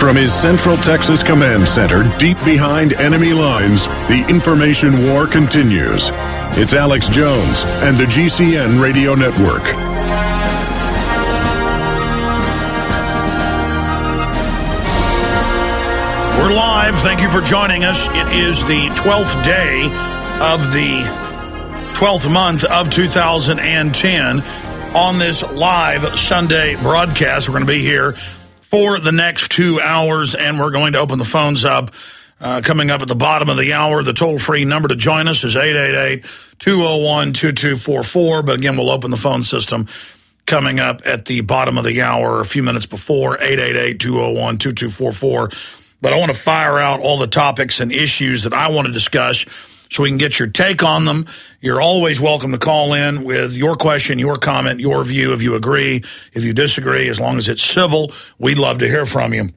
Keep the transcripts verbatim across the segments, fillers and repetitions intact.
From his Central Texas Command Center, deep behind enemy lines, the information war continues. It's Alex Jones and the G C N Radio Network. We're live. Thank you for joining us. It is the twelfth day of the twelfth month of two thousand ten. On this live Sunday broadcast, we're going to be here for the next two hours, and we're going to open the phones up uh, coming up at the bottom of the hour. The toll-free number to join us is eight eight eight, two oh one, two two four four. But again, we'll open the phone system coming up at the bottom of the hour, a few minutes before, eight eight eight, two oh one, two two four four. But I want to fire out all the topics and issues that I want to discuss so we can get your take on them. You're always welcome to call in with your question, your comment, your view, if you agree, if you disagree, as long as it's civil. We'd love to hear from you.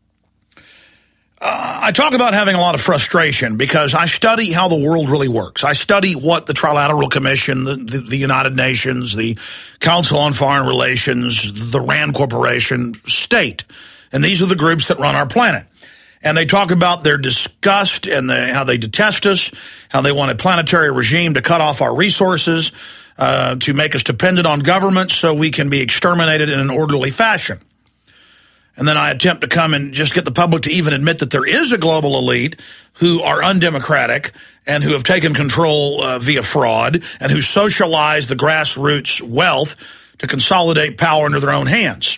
Uh, I talk about having a lot of frustration because I study how the world really works. I study what the Trilateral Commission, the, the, the United Nations, the Council on Foreign Relations, the RAND Corporation state. And these are the groups that run our planet. And they talk about their disgust and the, how they detest us, how they want a planetary regime to cut off our resources, uh, to make us dependent on government so we can be exterminated in an orderly fashion. And then I attempt to come and just get the public to even admit that there is a global elite who are undemocratic and who have taken control uh, via fraud and who socialize the grassroots wealth to consolidate power into their own hands.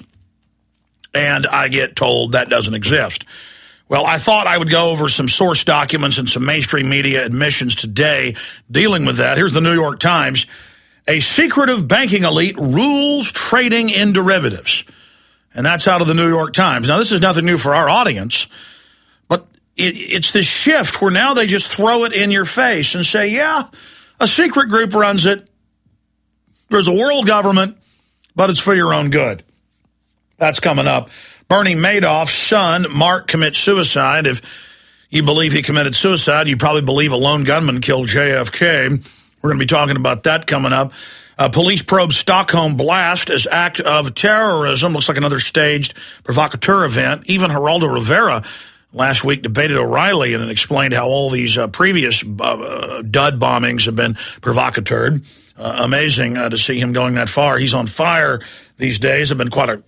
And I get told that doesn't exist. Well, I thought I would go over some source documents and some mainstream media admissions today dealing with that. Here's the New York Times. A secretive banking elite rules trading in derivatives. And that's out of the New York Times. Now, this is nothing new for our audience, but it, it's this shift where now they just throw it in your face and say, yeah, a secret group runs it. There's a world government, but it's for your own good. That's coming up. Bernie Madoff's son, Mark, commits suicide. If you believe he committed suicide, you probably believe a lone gunman killed J F K. We're going to be talking about that coming up. Uh, police probe Stockholm blast as act of terrorism. Looks like another staged provocateur event. Even Geraldo Rivera last week debated O'Reilly and explained how all these uh, previous uh, dud bombings have been provocateured. Uh, amazing uh, to see him going that far. He's on fire these days. I've been quite a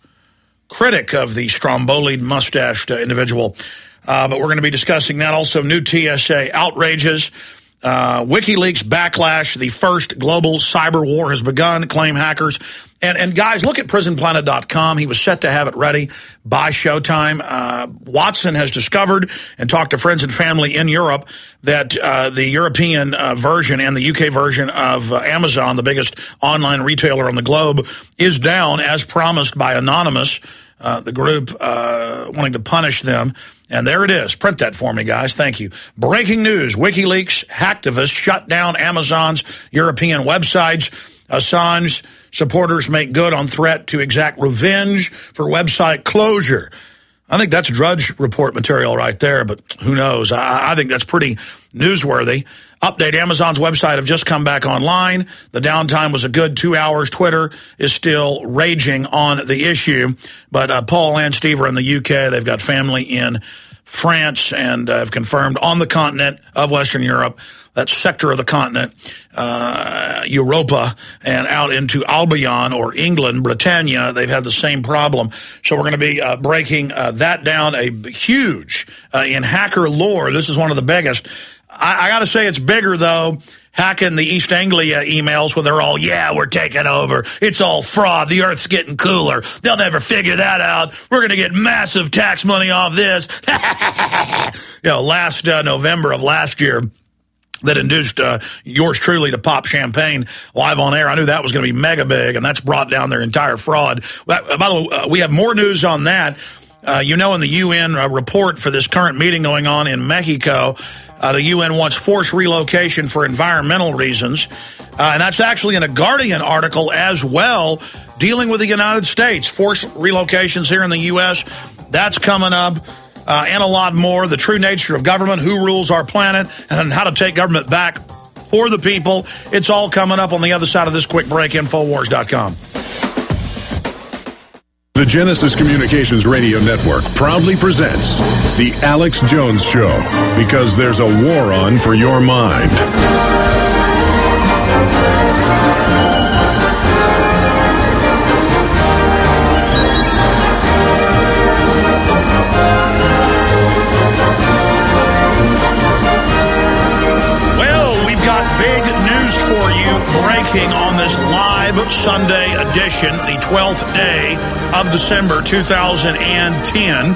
critic of the strombolied, mustached uh, individual. Uh, but we're going to be discussing that. Also, new T S A outrages. Uh, WikiLeaks backlash. The first global cyber war has begun, claim hackers. And, and guys, look at prison planet dot com. He was set to have it ready by showtime. Uh, Watson has discovered and talked to friends and family in Europe that uh, the European uh, version and the U K version of uh, Amazon, the biggest online retailer on the globe, is down as promised by Anonymous, uh, the group uh, wanting to punish them. And there it is. Print that for me, guys. Thank you. Breaking news. WikiLeaks hacktivists shut down Amazon's European websites. Assange supporters make good on threat to exact revenge for website closure. I think that's Drudge Report material right there, but who knows? I, I think that's pretty newsworthy. Update, Amazon's website have just come back online. The downtime was a good two hours. Twitter is still raging on the issue. But uh, Paul and Steve are in the U K. They've got family in France and uh, have confirmed on the continent of Western Europe, that sector of the continent, uh, Europa, and out into Albion or England, Britannia, they've had the same problem. So we're going to be uh, breaking uh, that down. A huge, uh, in hacker lore, this is one of the biggest. I, I got to say it's bigger, though, hacking the East Anglia emails where they're all, yeah, we're taking over. It's all fraud. The Earth's getting cooler. They'll never figure that out. We're going to get massive tax money off this. You know, last uh, November of last year, that induced uh, yours truly to pop champagne live on air. I knew that was going to be mega big, and that's brought down their entire fraud. By the way, uh, we have more news on that. Uh, you know, in the U N uh, report for this current meeting going on in Mexico, uh, the U N wants forced relocation for environmental reasons. Uh, and that's actually in a Guardian article as well, dealing with the United States. Forced relocations here in the U S, that's coming up. Uh, and a lot more. The true nature of government, who rules our planet, and how to take government back for the people. It's all coming up on the other side of this quick break. Infowars dot com. The Genesis Communications Radio Network proudly presents The Alex Jones Show, because there's a war on for your mind. Well, we've got big news for you breaking on this live Sunday edition, the twelfth day of December two thousand ten.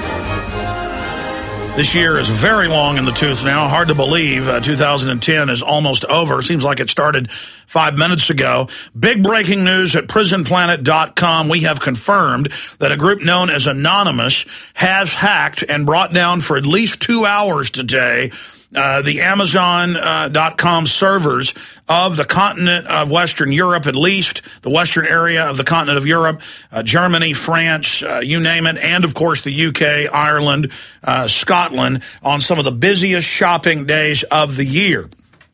This year is very long in the tooth now. Hard to believe. Uh, two thousand ten is almost over. Seems like it started five minutes ago. Big breaking news at prison planet dot com. We have confirmed that a group known as Anonymous has hacked and brought down for at least two hours today Uh, the Amazon dot com uh, servers of the continent of Western Europe, at least the western area of the continent of Europe, uh, Germany, France, uh, you name it, and of course the U K, Ireland, uh, Scotland, on some of the busiest shopping days of the year.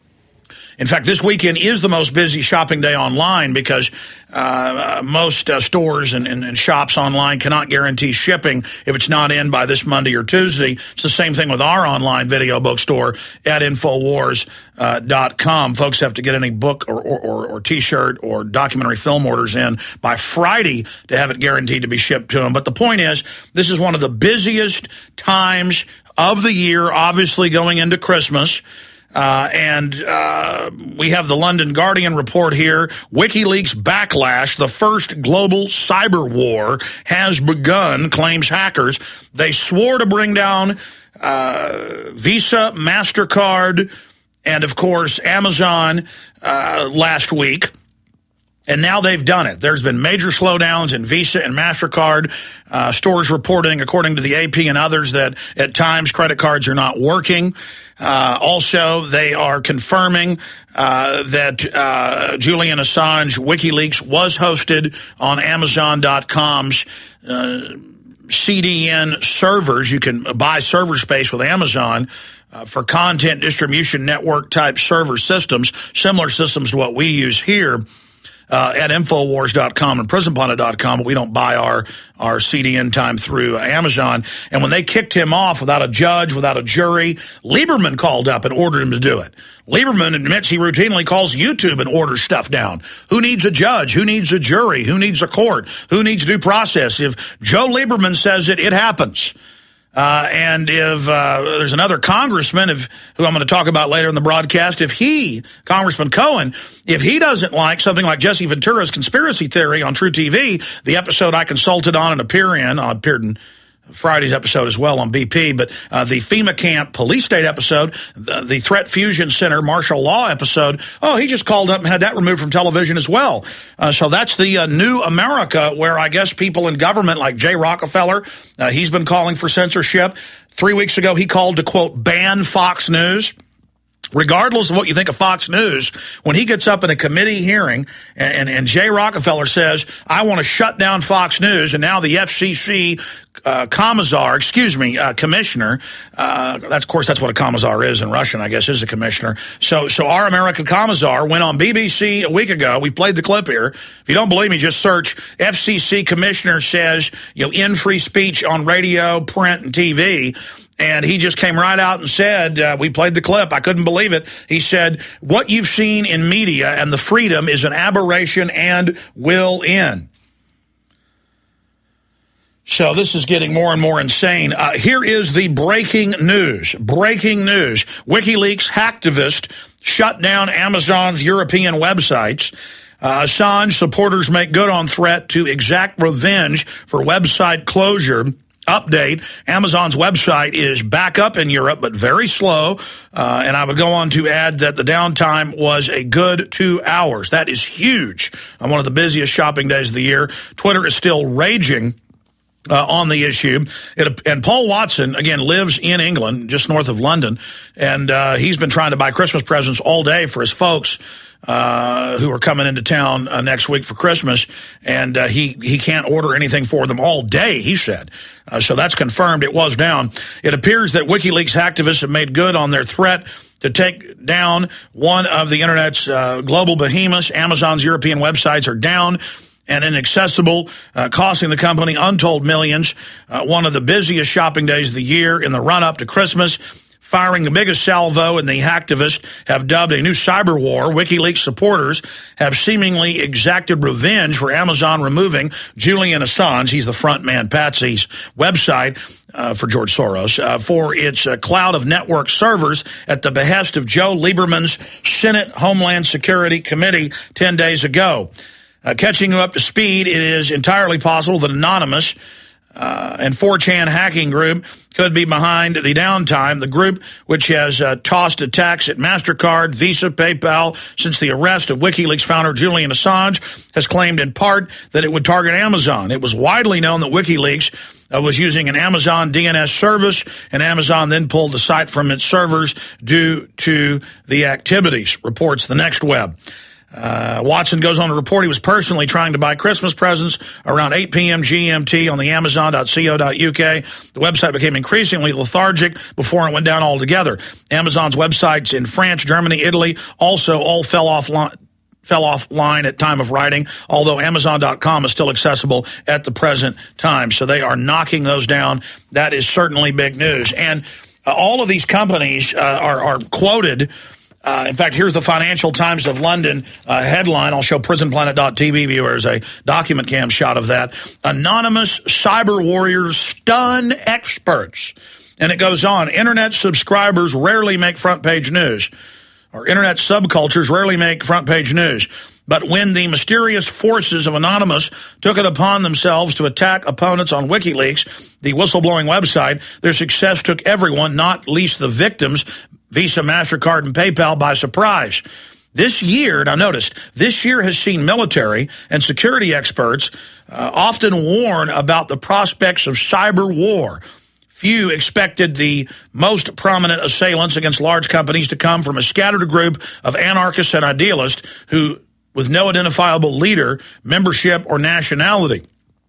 In fact, this weekend is the most busy shopping day online because uh, most uh, stores and, and, and shops online cannot guarantee shipping if it's not in by this Monday or Tuesday. It's the same thing with our online video bookstore at Infowars dot com. Folks have to get any book or, or, or, or T-shirt or documentary film orders in by Friday to have it guaranteed to be shipped to them. But the point is, this is one of the busiest times of the year, obviously going into Christmas. Uh, and uh, we have the London Guardian report here. WikiLeaks backlash. The first global cyber war has begun, claims hackers. They swore to bring down uh, Visa, MasterCard, and, of course, Amazon uh, last week. And now they've done it. There's been major slowdowns in Visa and MasterCard. Uh, stores reporting, according to the A P and others, that at times credit cards are not working. Uh, also, they are confirming uh, that uh, Julian Assange WikiLeaks was hosted on Amazon dot com's uh, C D N servers. You can buy server space with Amazon uh, for content distribution network type server systems, similar systems to what we use here. Uh, at Infowars dot com and prison planet dot com, but we don't buy our, our C D N time through Amazon. And when they kicked him off without a judge, without a jury, Lieberman called up and ordered him to do it. Lieberman admits he routinely calls YouTube and orders stuff down. Who needs a judge? Who needs a jury? Who needs a court? Who needs due process? If Joe Lieberman says it, it happens. Uh, and if uh, there's another congressman, if, who I'm going to talk about later in the broadcast, if he, Congressman Cohen, if he doesn't like something like Jesse Ventura's conspiracy theory on True T V, the episode I consulted on and appear in, I appeared in Friday's episode as well on B P, but uh, the FEMA camp police state episode, the, the Threat Fusion Center martial law episode, oh, he just called up and had that removed from television as well. Uh, so that's the uh, new America, where I guess people in government like Jay Rockefeller, uh, he's been calling for censorship. Three weeks ago, he called to, quote, ban Fox News. Regardless of what you think of Fox News, when he gets up in a committee hearing and, and, and Jay Rockefeller says, I want to shut down Fox News, and now the F C C uh, commissar, excuse me, uh, commissioner, uh, that's, of course, that's what a commissar is in Russian, I guess, is a commissioner. So, so our American commissar went on B B C a week ago. We played the clip here. If you don't believe me, just search F C C commissioner says, you know, in free speech on radio, print, and T V. And he just came right out and said, uh, we played the clip, I couldn't believe it. He said, what you've seen in media and the freedom is an aberration and will end. So this is getting more and more insane. Uh, here is the breaking news. Breaking news. WikiLeaks hacktivist shut down Amazon's European websites. Uh, Assange supporters make good on threat to exact revenge for website closure. Update, Amazon's website is back up in Europe, but very slow. Uh, and I would go on to add that the downtime was a good two hours. That is huge on one of the busiest shopping days of the year. Twitter is still raging Uh, on the issue. It, and Paul Watson, again, lives in England, just north of London, and uh, he's been trying to buy Christmas presents all day for his folks uh, who are coming into town uh, next week for Christmas, and uh, he, he can't order anything for them all day, he said. Uh, so that's confirmed. It was down. It appears that WikiLeaks activists have made good on their threat to take down one of the Internet's uh, global behemoths. Amazon's European websites are down. and inaccessible, uh, costing the company untold millions. Uh, one of the busiest shopping days of the year in the run-up to Christmas, firing the biggest salvo, and the hacktivists have dubbed a new cyber war. WikiLeaks supporters have seemingly exacted revenge for Amazon removing Julian Assange, he's the front man, Patsy's website uh, for George Soros, uh, for its uh, cloud of network servers at the behest of Joe Lieberman's Senate Homeland Security Committee ten days ago. Uh, catching you up to speed, it is entirely possible that Anonymous uh, and four chan hacking group could be behind the downtime. The group, which has uh, tossed attacks at MasterCard, Visa, PayPal since the arrest of WikiLeaks founder Julian Assange, has claimed in part that it would target Amazon. It was widely known that WikiLeaks uh, was using an Amazon D N S service, and Amazon then pulled the site from its servers due to the activities, reports The Next Web. Uh, Watson goes on to report he was personally trying to buy Christmas presents around eight p.m. G M T on the amazon dot co dot U K. The website became increasingly lethargic before it went down altogether. Amazon's websites in France, Germany, Italy also all fell off line. fell offline at time of writing, although amazon dot com is still accessible at the present time. So they are knocking those down. That is certainly big news. And uh, all of these companies uh, are, are quoted. Uh, in fact, here's the Financial Times of London uh, headline. I'll show prison planet dot T V viewers a document cam shot of that. Anonymous cyber warriors stun experts. And it goes on. Internet subscribers rarely make front page news. Or internet subcultures rarely make front page news. But when the mysterious forces of Anonymous took it upon themselves to attack opponents on WikiLeaks, the whistleblowing website, their success took everyone, not least the victims, Visa, MasterCard, and PayPal, by surprise. This year, now notice, this year has seen military and security experts uh, often warn about the prospects of cyber war. Few expected the most prominent assailants against large companies to come from a scattered group of anarchists and idealists who, with no identifiable leader, membership, or nationality.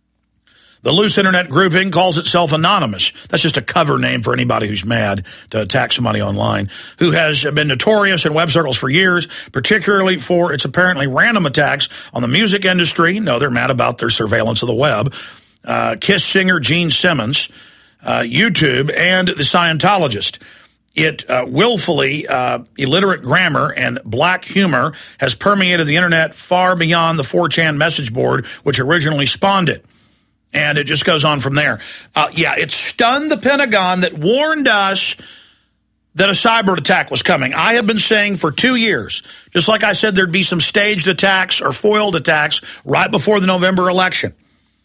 The loose internet grouping calls itself Anonymous. That's just a cover name for anybody who's mad to attack somebody online, who has been notorious in web circles for years, particularly for its apparently random attacks on the music industry. No, they're mad about their surveillance of the web. Uh, Kiss singer Gene Simmons, uh, YouTube, and the Scientologist. It uh, willfully uh, illiterate grammar and black humor has permeated the internet far beyond the four chan message board, which originally spawned it. And it just goes on from there. Uh, yeah, it stunned the Pentagon that warned us that a cyber attack was coming. I have been saying for two years, just like I said there'd be some staged attacks or foiled attacks right before the November election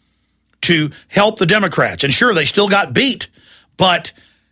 to help the Democrats. And sure, they still got beat, but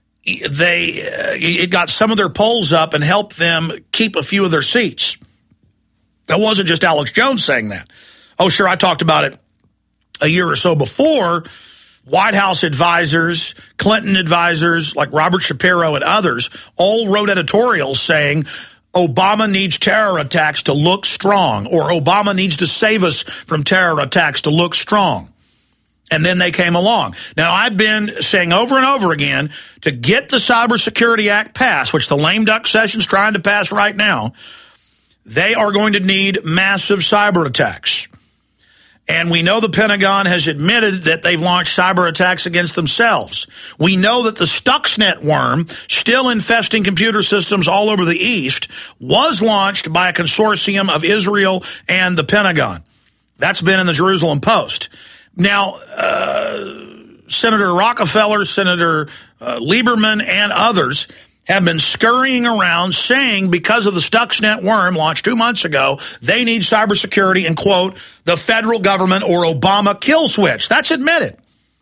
they uh, it got some of their polls up and helped them keep a few of their seats. That wasn't just Alex Jones saying that. Oh, sure, I talked about it a year or so before. White House advisors, Clinton advisors like Robert Shapiro and others all wrote editorials saying Obama needs terror attacks to look strong, or Obama needs to save us from terror attacks to look strong. And then they came along. Now, I've been saying over and over again, to get the Cybersecurity Act passed, which the lame duck session's trying to pass right now, they are going to need massive cyber attacks. And we know the Pentagon has admitted that they've launched cyber attacks against themselves. We know that the Stuxnet worm, still infesting computer systems all over the East, was launched by a consortium of Israel and the Pentagon. That's been in the Jerusalem Post. Now, uh, Senator Rockefeller, Senator uh, Lieberman, and others have been scurrying around saying because of the Stuxnet worm launched two months ago, they need cybersecurity and, quote, the federal government or Obama kill switch. That's admitted.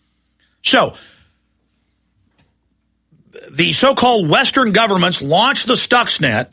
So the so-called Western governments launch the Stuxnet.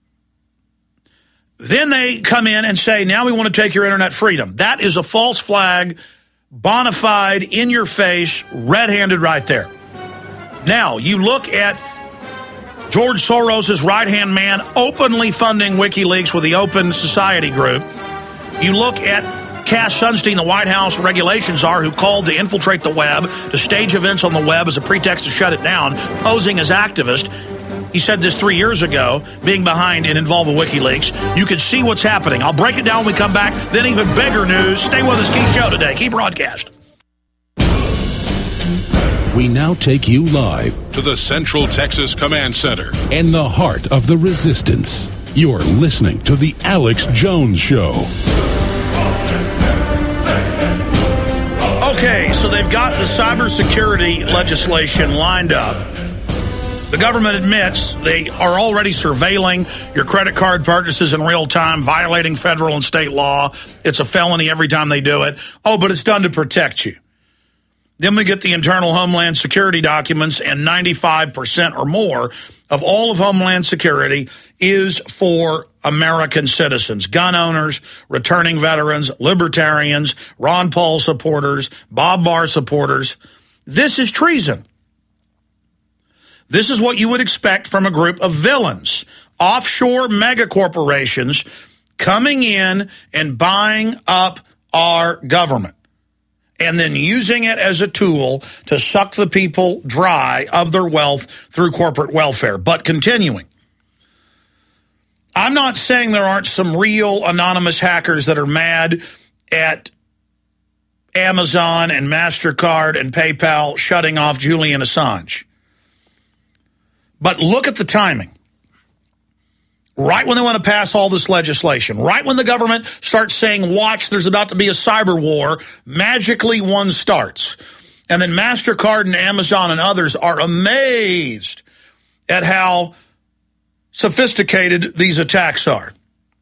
Then they come in and say, now we want to take your internet freedom. That is a false flag, bona fide, in your face, red-handed right there. Now, you look at George Soros' right-hand man openly funding WikiLeaks with the Open Society Group. You look at Cass Sunstein, the White House regulations czar, who called to infiltrate the web, to stage events on the web as a pretext to shut it down, posing as activist. He said this three years ago, being behind and involved with WikiLeaks. You can see what's happening. I'll break it down when we come back. Then even bigger news. Stay with us. Key show today. Key broadcast. We now take you live to the Central Texas Command Center in the heart of the resistance. You're listening to The Alex Jones Show. Okay, so they've got the cybersecurity legislation lined up. The government admits they are already surveilling your credit card purchases in real time, violating federal and state law. It's a felony every time they do it. Oh, but it's done to protect you. Then we get the internal Homeland Security documents, and ninety-five percent or more of all of Homeland Security is for American citizens, gun owners, returning veterans, libertarians, Ron Paul supporters, Bob Barr supporters. This is treason. This is what you would expect from a group of villains, offshore mega corporations coming in and buying up our government, and then using it as a tool to suck the people dry of their wealth through corporate welfare. But continuing, I'm not saying there aren't some real anonymous hackers that are mad at Amazon and MasterCard and PayPal shutting off Julian Assange. But look at the timing. Right when they want to pass all this legislation, right when the government starts saying, watch, there's about to be a cyber war, magically one starts. And then MasterCard and Amazon and others are amazed at how sophisticated these attacks are.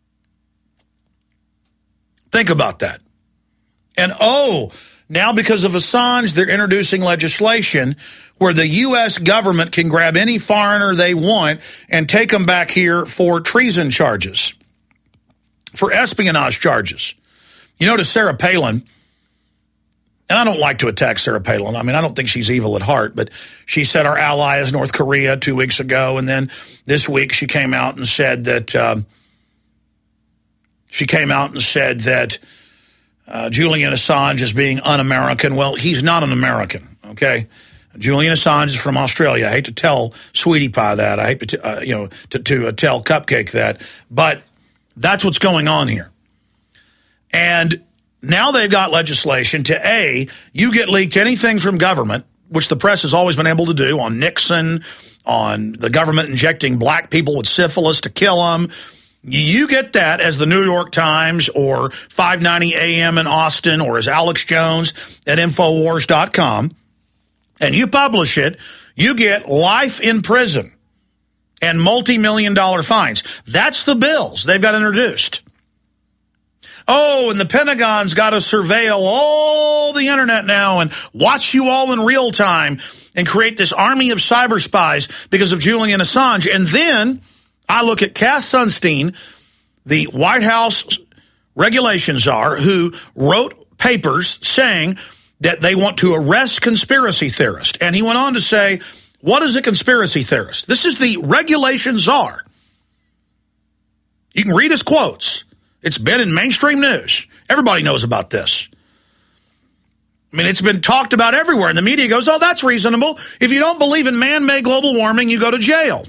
Think about that. And oh, now because of Assange, they're introducing legislation where the U S government can grab any foreigner they want and take them back here for treason charges, for espionage charges. You notice Sarah Palin, and I don't like to attack Sarah Palin. I mean, I don't think she's evil at heart, but she said our ally is North Korea two weeks ago, and then this week she came out and said that um, she came out and said that uh, Julian Assange is being un-American. Well, he's not an American, okay? Julian Assange is from Australia. I hate to tell Sweetie Pie that. I hate to, uh, you know, to, to uh, tell Cupcake that. But that's what's going on here. And now they've got legislation to, A, you get leaked anything from government, which the press has always been able to do, on Nixon, on the government injecting black people with syphilis to kill them. You get that as the New York Times or five ninety A M in Austin or as Alex Jones at Infowars dot com. And you publish it, you get life in prison and multi-million dollar fines. That's the bills they've got introduced. Oh, and the Pentagon's got to surveil all the internet now and watch you all in real time and create this army of cyber spies because of Julian Assange. And then I look at Cass Sunstein, the White House regulation czar, who wrote papers saying that they want to arrest conspiracy theorists. And he went on to say, what is a conspiracy theorist? This is the regulation czar. You can read his quotes. It's been in mainstream news. Everybody knows about this. I mean, it's been talked about everywhere. And the media goes, oh, that's reasonable. If you don't believe in man-made global warming, you go to jail.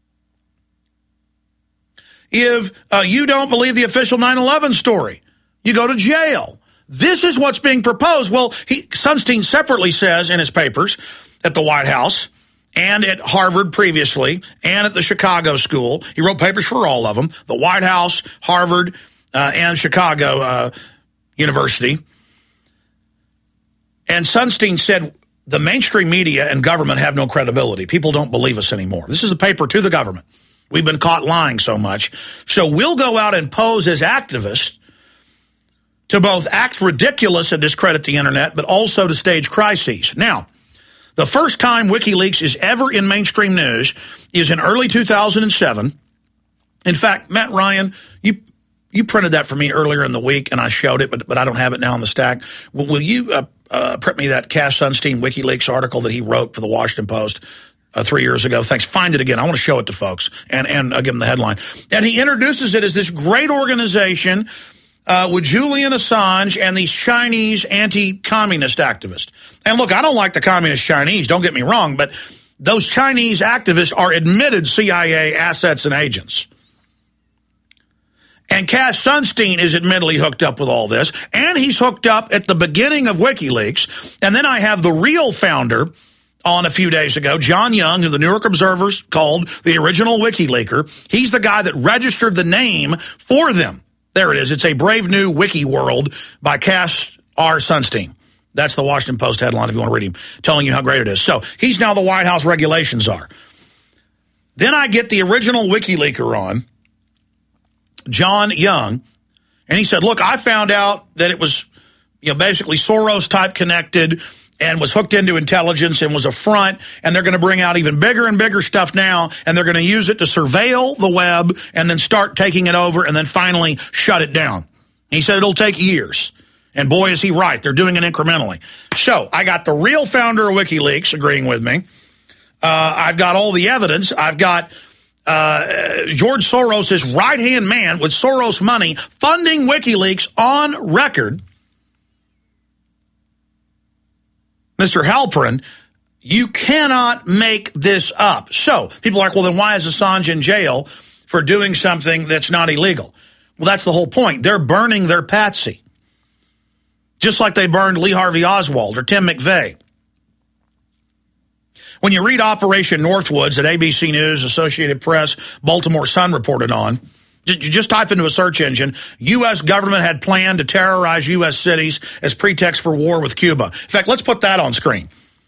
If uh, you don't believe the official nine eleven story, you go to jail. This is what's being proposed. Well, he, Sunstein separately says in his papers at the White House and at Harvard previously and at the Chicago School, he wrote papers for all of them, the White House, Harvard, uh, and Chicago uh, University. And Sunstein said the mainstream media and government have no credibility. People don't believe us anymore. This is a paper to the government. We've been caught lying so much. So we'll go out and pose as activists to both act ridiculous and discredit the internet, but also to stage crises. Now, the first time WikiLeaks is ever in mainstream news is in early two thousand seven. In fact, Matt Ryan, you you printed that for me earlier in the week, and I showed it, but, but I don't have it now on the stack. Will, will you uh, uh, print me that Cass Sunstein WikiLeaks article that he wrote for the Washington Post uh, three years ago? Thanks. Find it again. I want to show it to folks, and, and I'll give them the headline. And he introduces it as this great organization Uh, with Julian Assange and these Chinese anti-communist activists. And look, I don't like the communist Chinese, don't get me wrong, but those Chinese activists are admitted C I A assets and agents. And Cass Sunstein is admittedly hooked up with all this, and he's hooked up at the beginning of WikiLeaks. And then I have the real founder on a few days ago, John Young, who the New York Observer's called the original WikiLeaker. He's the guy that registered the name for them. There it is. It's a Brave New Wiki World by Cass R. Sunstein. That's the Washington Post headline if you want to read him, telling you how great it is. So he's now the White House regulation czar. Then I get the original WikiLeaker on, John Young, and he said, look, I found out that it was, you know, basically Soros-type connected and was hooked into intelligence and was a front, and they're going to bring out even bigger and bigger stuff now, and they're going to use it to surveil the web and then start taking it over and then finally shut it down. He said it'll take years. And boy, is he right. They're doing it incrementally. So I got the real founder of WikiLeaks agreeing with me. Uh, I've got all the evidence. I've got uh, George Soros' right-hand man with Soros money funding WikiLeaks on record. Mister Halperin, you cannot make this up. So people are like, well, then why is Assange in jail for doing something that's not illegal? Well, that's the whole point. They're burning their patsy. Just like they burned Lee Harvey Oswald or Tim McVeigh. When you read Operation Northwoods that A B C News, Associated Press, Baltimore Sun reported on, you just type into a search engine, U S government had planned to terrorize U S cities as pretext for war with Cuba. In fact, let's put that on screen.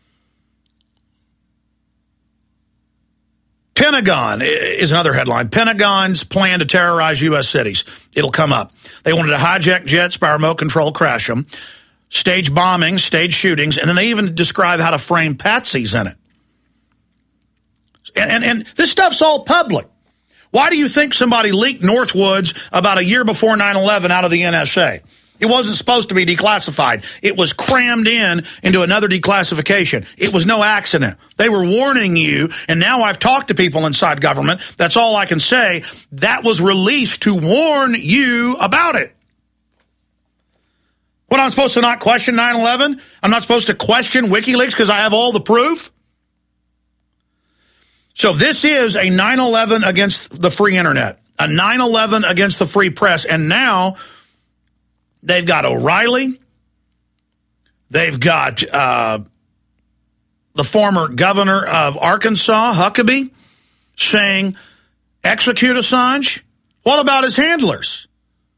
Pentagon is another headline. Pentagon's plan to terrorize U S cities. It'll come up. They wanted to hijack jets by remote control, crash them, stage bombings, stage shootings, and then they even describe how to frame patsies in it. And, and, and this stuff's all public. Why do you think somebody leaked Northwoods about a year before nine eleven out of the N S A? It wasn't supposed to be declassified. It was crammed in into another declassification. It was no accident. They were warning you, and now I've talked to people inside government. That's all I can say. That was released to warn you about it. What, I'm supposed to not question nine eleven? I'm not supposed to question WikiLeaks because I have all the proof? So this is a nine eleven against the free internet, a nine eleven against the free press, and now they've got O'Reilly. They've got uh, the former governor of Arkansas, Huckabee, saying, execute Assange. What about his handlers?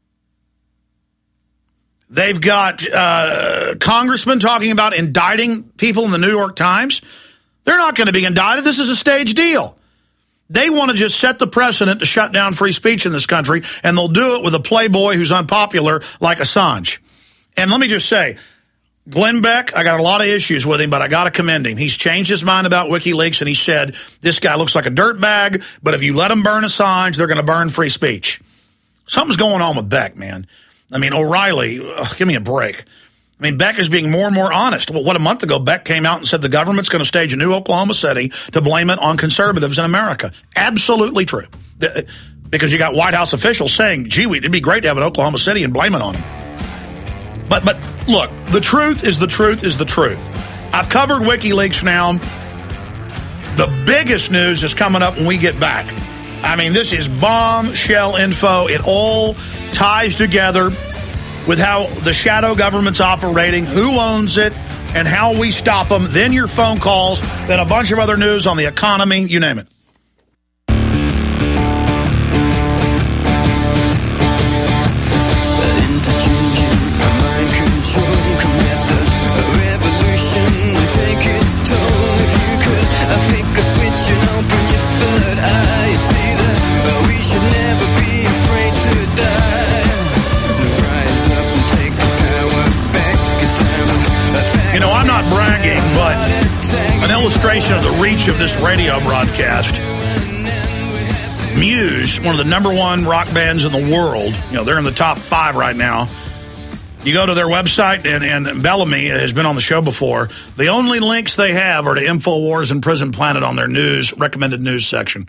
They've got uh, congressmen talking about indicting people in the New York Times. They're not going to be indicted. This is a staged deal. They want to just set the precedent to shut down free speech in this country, and they'll do it with a playboy who's unpopular like Assange. And let me just say, Glenn Beck, I got a lot of issues with him, but I got to commend him. He's changed his mind about WikiLeaks, and he said, this guy looks like a dirtbag, but if you let him burn Assange, they're going to burn free speech. Something's going on with Beck, man. I mean, O'Reilly, ugh, give me a break. I mean, Beck is being more and more honest. Well, what, a month ago, Beck came out and said the government's going to stage a new Oklahoma City to blame it on conservatives in America. Absolutely true. Because you got White House officials saying, gee, it'd be great to have an Oklahoma City and blame it on them. But, but look, the truth is the truth is the truth. I've covered WikiLeaks now. The biggest news is coming up when we get back. I mean, this is bombshell info. It all ties together with how the shadow government's operating, who owns it, and how we stop them. Then your phone calls, then a bunch of other news on the economy, you name it. You know, I'm not bragging, but an illustration of the reach of this radio broadcast. Muse, one of the number one rock bands in the world, you know, they're in the top five right now. You go to their website, and, and Bellamy has been on the show before. The only links they have are to InfoWars and Prison Planet on their news, recommended news section.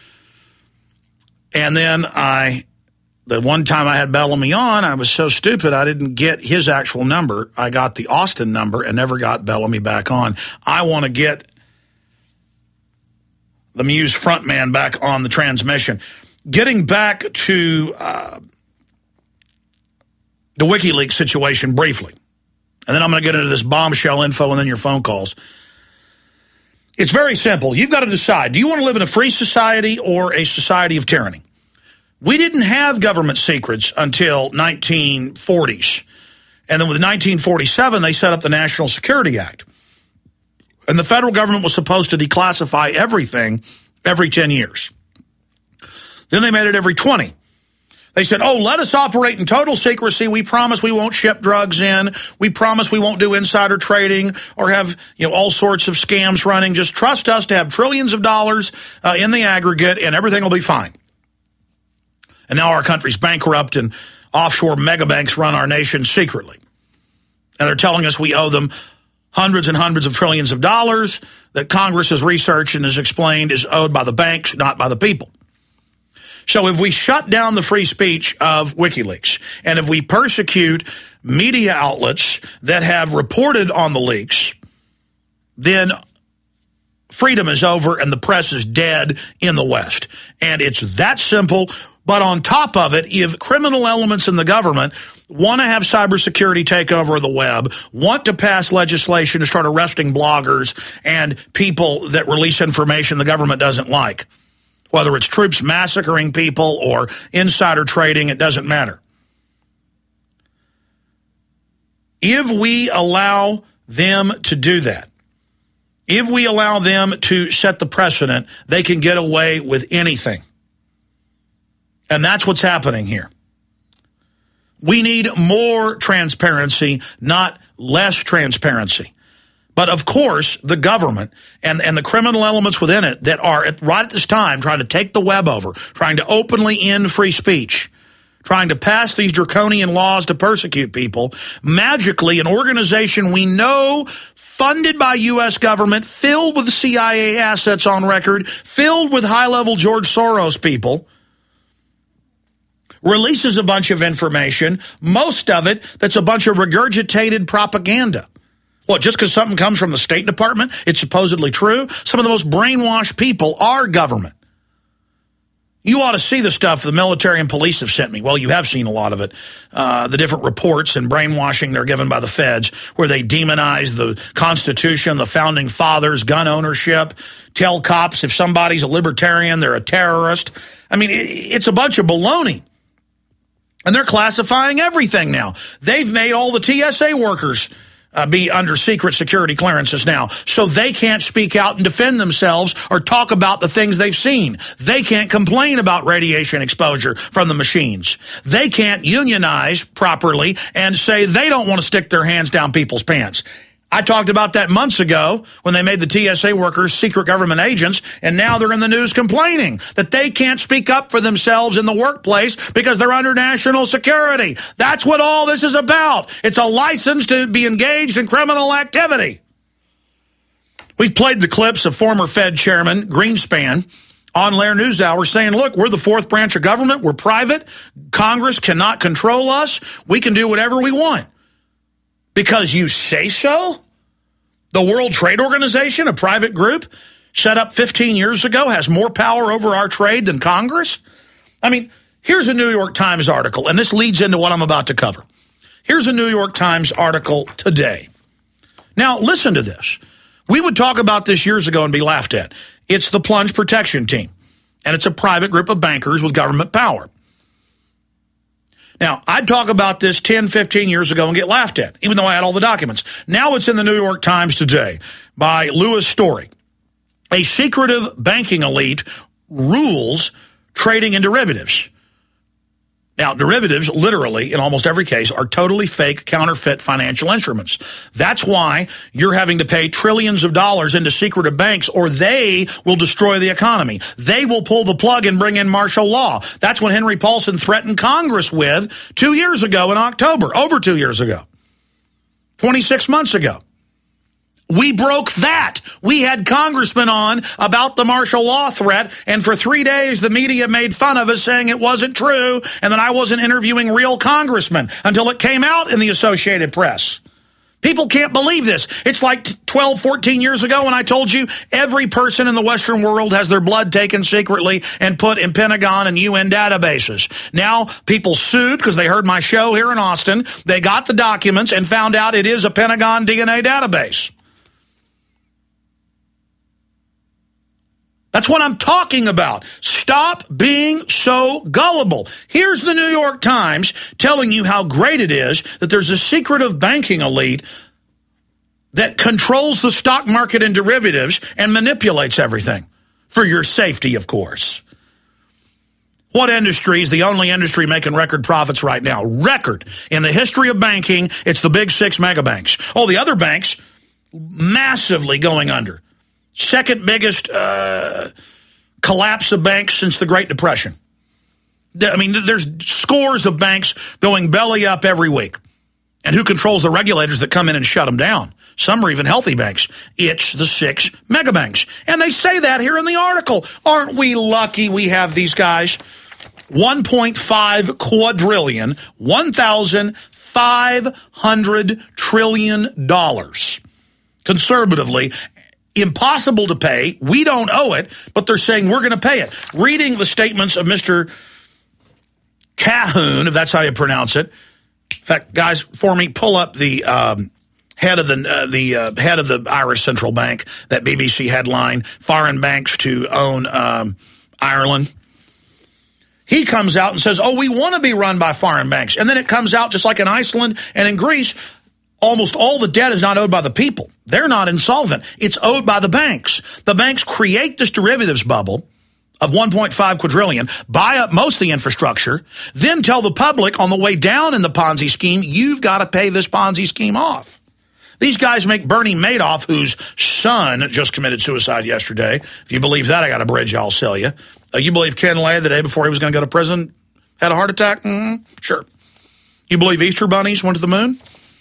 And then I... The one time I had Bellamy on, I was so stupid I didn't get his actual number. I got the Austin number and never got Bellamy back on. I want to get the Muse frontman, back on the transmission. Getting back to uh, the WikiLeaks situation briefly, and then I'm going to get into this bombshell info and then your phone calls. It's very simple. You've got to decide, do you want to live in a free society or a society of tyranny? We didn't have government secrets until nineteen forties. And then with nineteen forty-seven, they set up the National Security Act. And the federal government was supposed to declassify everything every ten years. Then they made it every twenty. They said, oh, let us operate in total secrecy. We promise we won't ship drugs in. We promise we won't do insider trading or have, you know, all sorts of scams running. Just trust us to have trillions of dollars uh, in the aggregate, and everything will be fine. And now our country's bankrupt, and offshore megabanks run our nation secretly. And they're telling us we owe them hundreds and hundreds of trillions of dollars that Congress has researched and has explained is owed by the banks, not by the people. So if we shut down the free speech of WikiLeaks, and if we persecute media outlets that have reported on the leaks, then freedom is over and the press is dead in the West. And it's that simple. But on top of it, if criminal elements in the government want to have cybersecurity take over the web, want to pass legislation to start arresting bloggers and people that release information the government doesn't like, whether it's troops massacring people or insider trading, it doesn't matter. If we allow them to do that, if we allow them to set the precedent, they can get away with anything. And that's what's happening here. We need more transparency, not less transparency. But, of course, the government and, and the criminal elements within it that are, at, right at this time, trying to take the web over, trying to openly end free speech, trying to pass these draconian laws to persecute people, magically an organization we know funded by U S government, filled with C I A assets on record, filled with high-level George Soros people, releases a bunch of information, most of it that's a bunch of regurgitated propaganda. What, just because something comes from the State Department, it's supposedly true? Some of the most brainwashed people are government. You ought to see the stuff the military and police have sent me. Well, you have seen a lot of it. Uh, the different reports and brainwashing they're given by the feds, where they demonize the Constitution, the Founding Fathers, gun ownership, tell cops if somebody's a libertarian, they're a terrorist. I mean, it's a bunch of baloney. And they're classifying everything now. They've made all the T S A workers Uh, be under secret security clearances now, so they can't speak out and defend themselves or talk about the things they've seen. They can't complain about radiation exposure from the machines. They can't unionize properly and say they don't want to stick their hands down people's pants. I talked about that months ago when they made the T S A workers secret government agents, and now they're in the news complaining that they can't speak up for themselves in the workplace because they're under national security. That's what all this is about. It's a license to be engaged in criminal activity. We've played the clips of former Fed Chairman Greenspan on Lair News Hour saying, look, we're the fourth branch of government. We're private. Congress cannot control us. We can do whatever we want. Because you say so? The World Trade Organization, a private group set up fifteen years ago, has more power over our trade than Congress? I mean, here's a New York Times article, and this leads into what I'm about to cover. Here's a New York Times article today. Now, listen to this. We would talk about this years ago and be laughed at. It's the Plunge Protection Team, and it's a private group of bankers with government power. Now, I'd talk about this ten, fifteen years ago and get laughed at, even though I had all the documents. Now it's in the New York Times today by Louis Story. A secretive banking elite rules trading in derivatives. Now, derivatives, literally, in almost every case, are totally fake, counterfeit financial instruments. That's why you're having to pay trillions of dollars into secretive banks, or they will destroy the economy. They will pull the plug and bring in martial law. That's what Henry Paulson threatened Congress with two years ago in October, over two years ago, twenty-six months ago. We broke that. We had congressmen on about the martial law threat, and for three days the media made fun of us saying it wasn't true and that I wasn't interviewing real congressmen until it came out in the Associated Press People can't believe this. It's like twelve, fourteen years ago when I told you every person in the Western world has their blood taken secretly and put in Pentagon and U N databases. Now people sued because they heard my show here in Austin. They got the documents and found out it is a Pentagon D N A database. That's what I'm talking about. Stop being so gullible. Here's the New York Times telling you how great it is that there's a secretive banking elite that controls the stock market and derivatives and manipulates everything. For your safety, of course. What industry is the only industry making record profits right now? Record. In the history of banking, it's the big six mega banks. Oh, the other banks, massively going under. Second biggest uh, collapse of banks since the Great Depression. I mean, there's scores of banks going belly up every week. And who controls the regulators that come in and shut them down? Some are even healthy banks. It's the six mega banks. And they say that here in the article. Aren't we lucky we have these guys? one point five quadrillion, one thousand five hundred trillion dollars. Conservatively, impossible to pay. We don't owe it, but they're saying we're going to pay it. Reading the statements of Mister Cahoon, if that's how you pronounce it. In fact, guys, for me, pull up the um, head of the uh, the uh, head of the Irish Central Bank, that B B C headline, foreign banks to own um, Ireland. He comes out and says, oh, we want to be run by foreign banks. And then it comes out, just like in Iceland and in Greece, almost all the debt is not owed by the people. They're not insolvent. It's owed by the banks. The banks create this derivatives bubble of one point five quadrillion, buy up most of the infrastructure, then tell the public on the way down in the Ponzi scheme, you've got to pay this Ponzi scheme off. These guys make Bernie Madoff, whose son just committed suicide yesterday. If you believe that, I got a bridge I'll sell you. Uh, you believe Ken Lay, the day before he was going to go to prison, had a heart attack? Mm-hmm. Sure. You believe Easter bunnies went to the moon?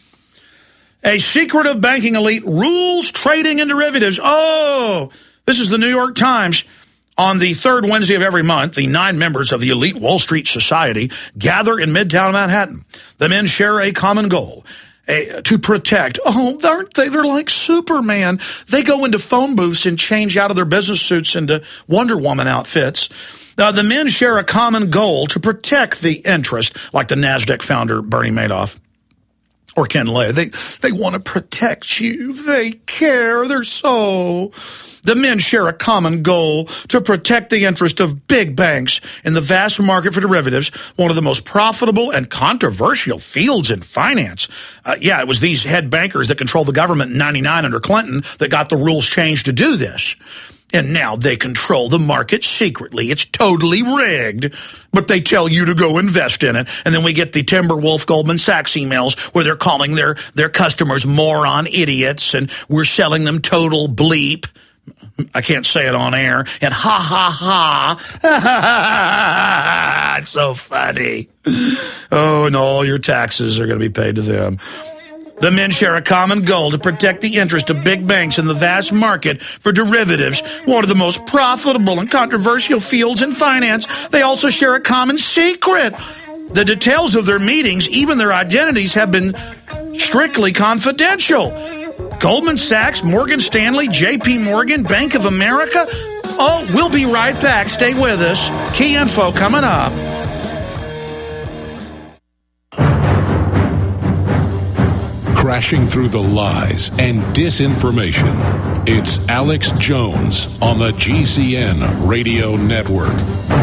A secretive banking elite rules trading in derivatives. Oh, this is the New York Times. On the third Wednesday of every month, the nine members of the elite Wall Street Society gather in Midtown Manhattan. The men share a common goal, a, to protect. Oh, aren't they? They're like Superman. They go into phone booths and change out of their business suits into Wonder Woman outfits. Now, the men share a common goal to protect the interest, like the NASDAQ founder Bernie Madoff. Or Ken Lay. They, they want to protect you. They care. They're so... The men share a common goal to protect the interest of big banks in the vast market for derivatives, one of the most profitable and controversial fields in finance. Uh, yeah, it was these head bankers that controlled the government in ninety-nine under Clinton that got the rules changed to do this. And now they control the market secretly. It's totally rigged, but they tell you to go invest in it. And then we get the Timberwolf Goldman Sachs emails where they're calling their, their customers moron idiots, and we're selling them total bleep. I can't say it on air. And ha, ha, ha. It's so funny. Oh, and all your taxes are going to be paid to them. The men share a common goal to protect the interest of big banks in the vast market for derivatives, one of the most profitable and controversial fields in finance. They also share a common secret. The details of their meetings, even their identities, have been strictly confidential. Goldman Sachs, Morgan Stanley, J P Morgan, Bank of America. Oh, we'll be right back. Stay with us. Key info coming up. Crashing through the lies and disinformation. It's Alex Jones on the G C N Radio Network.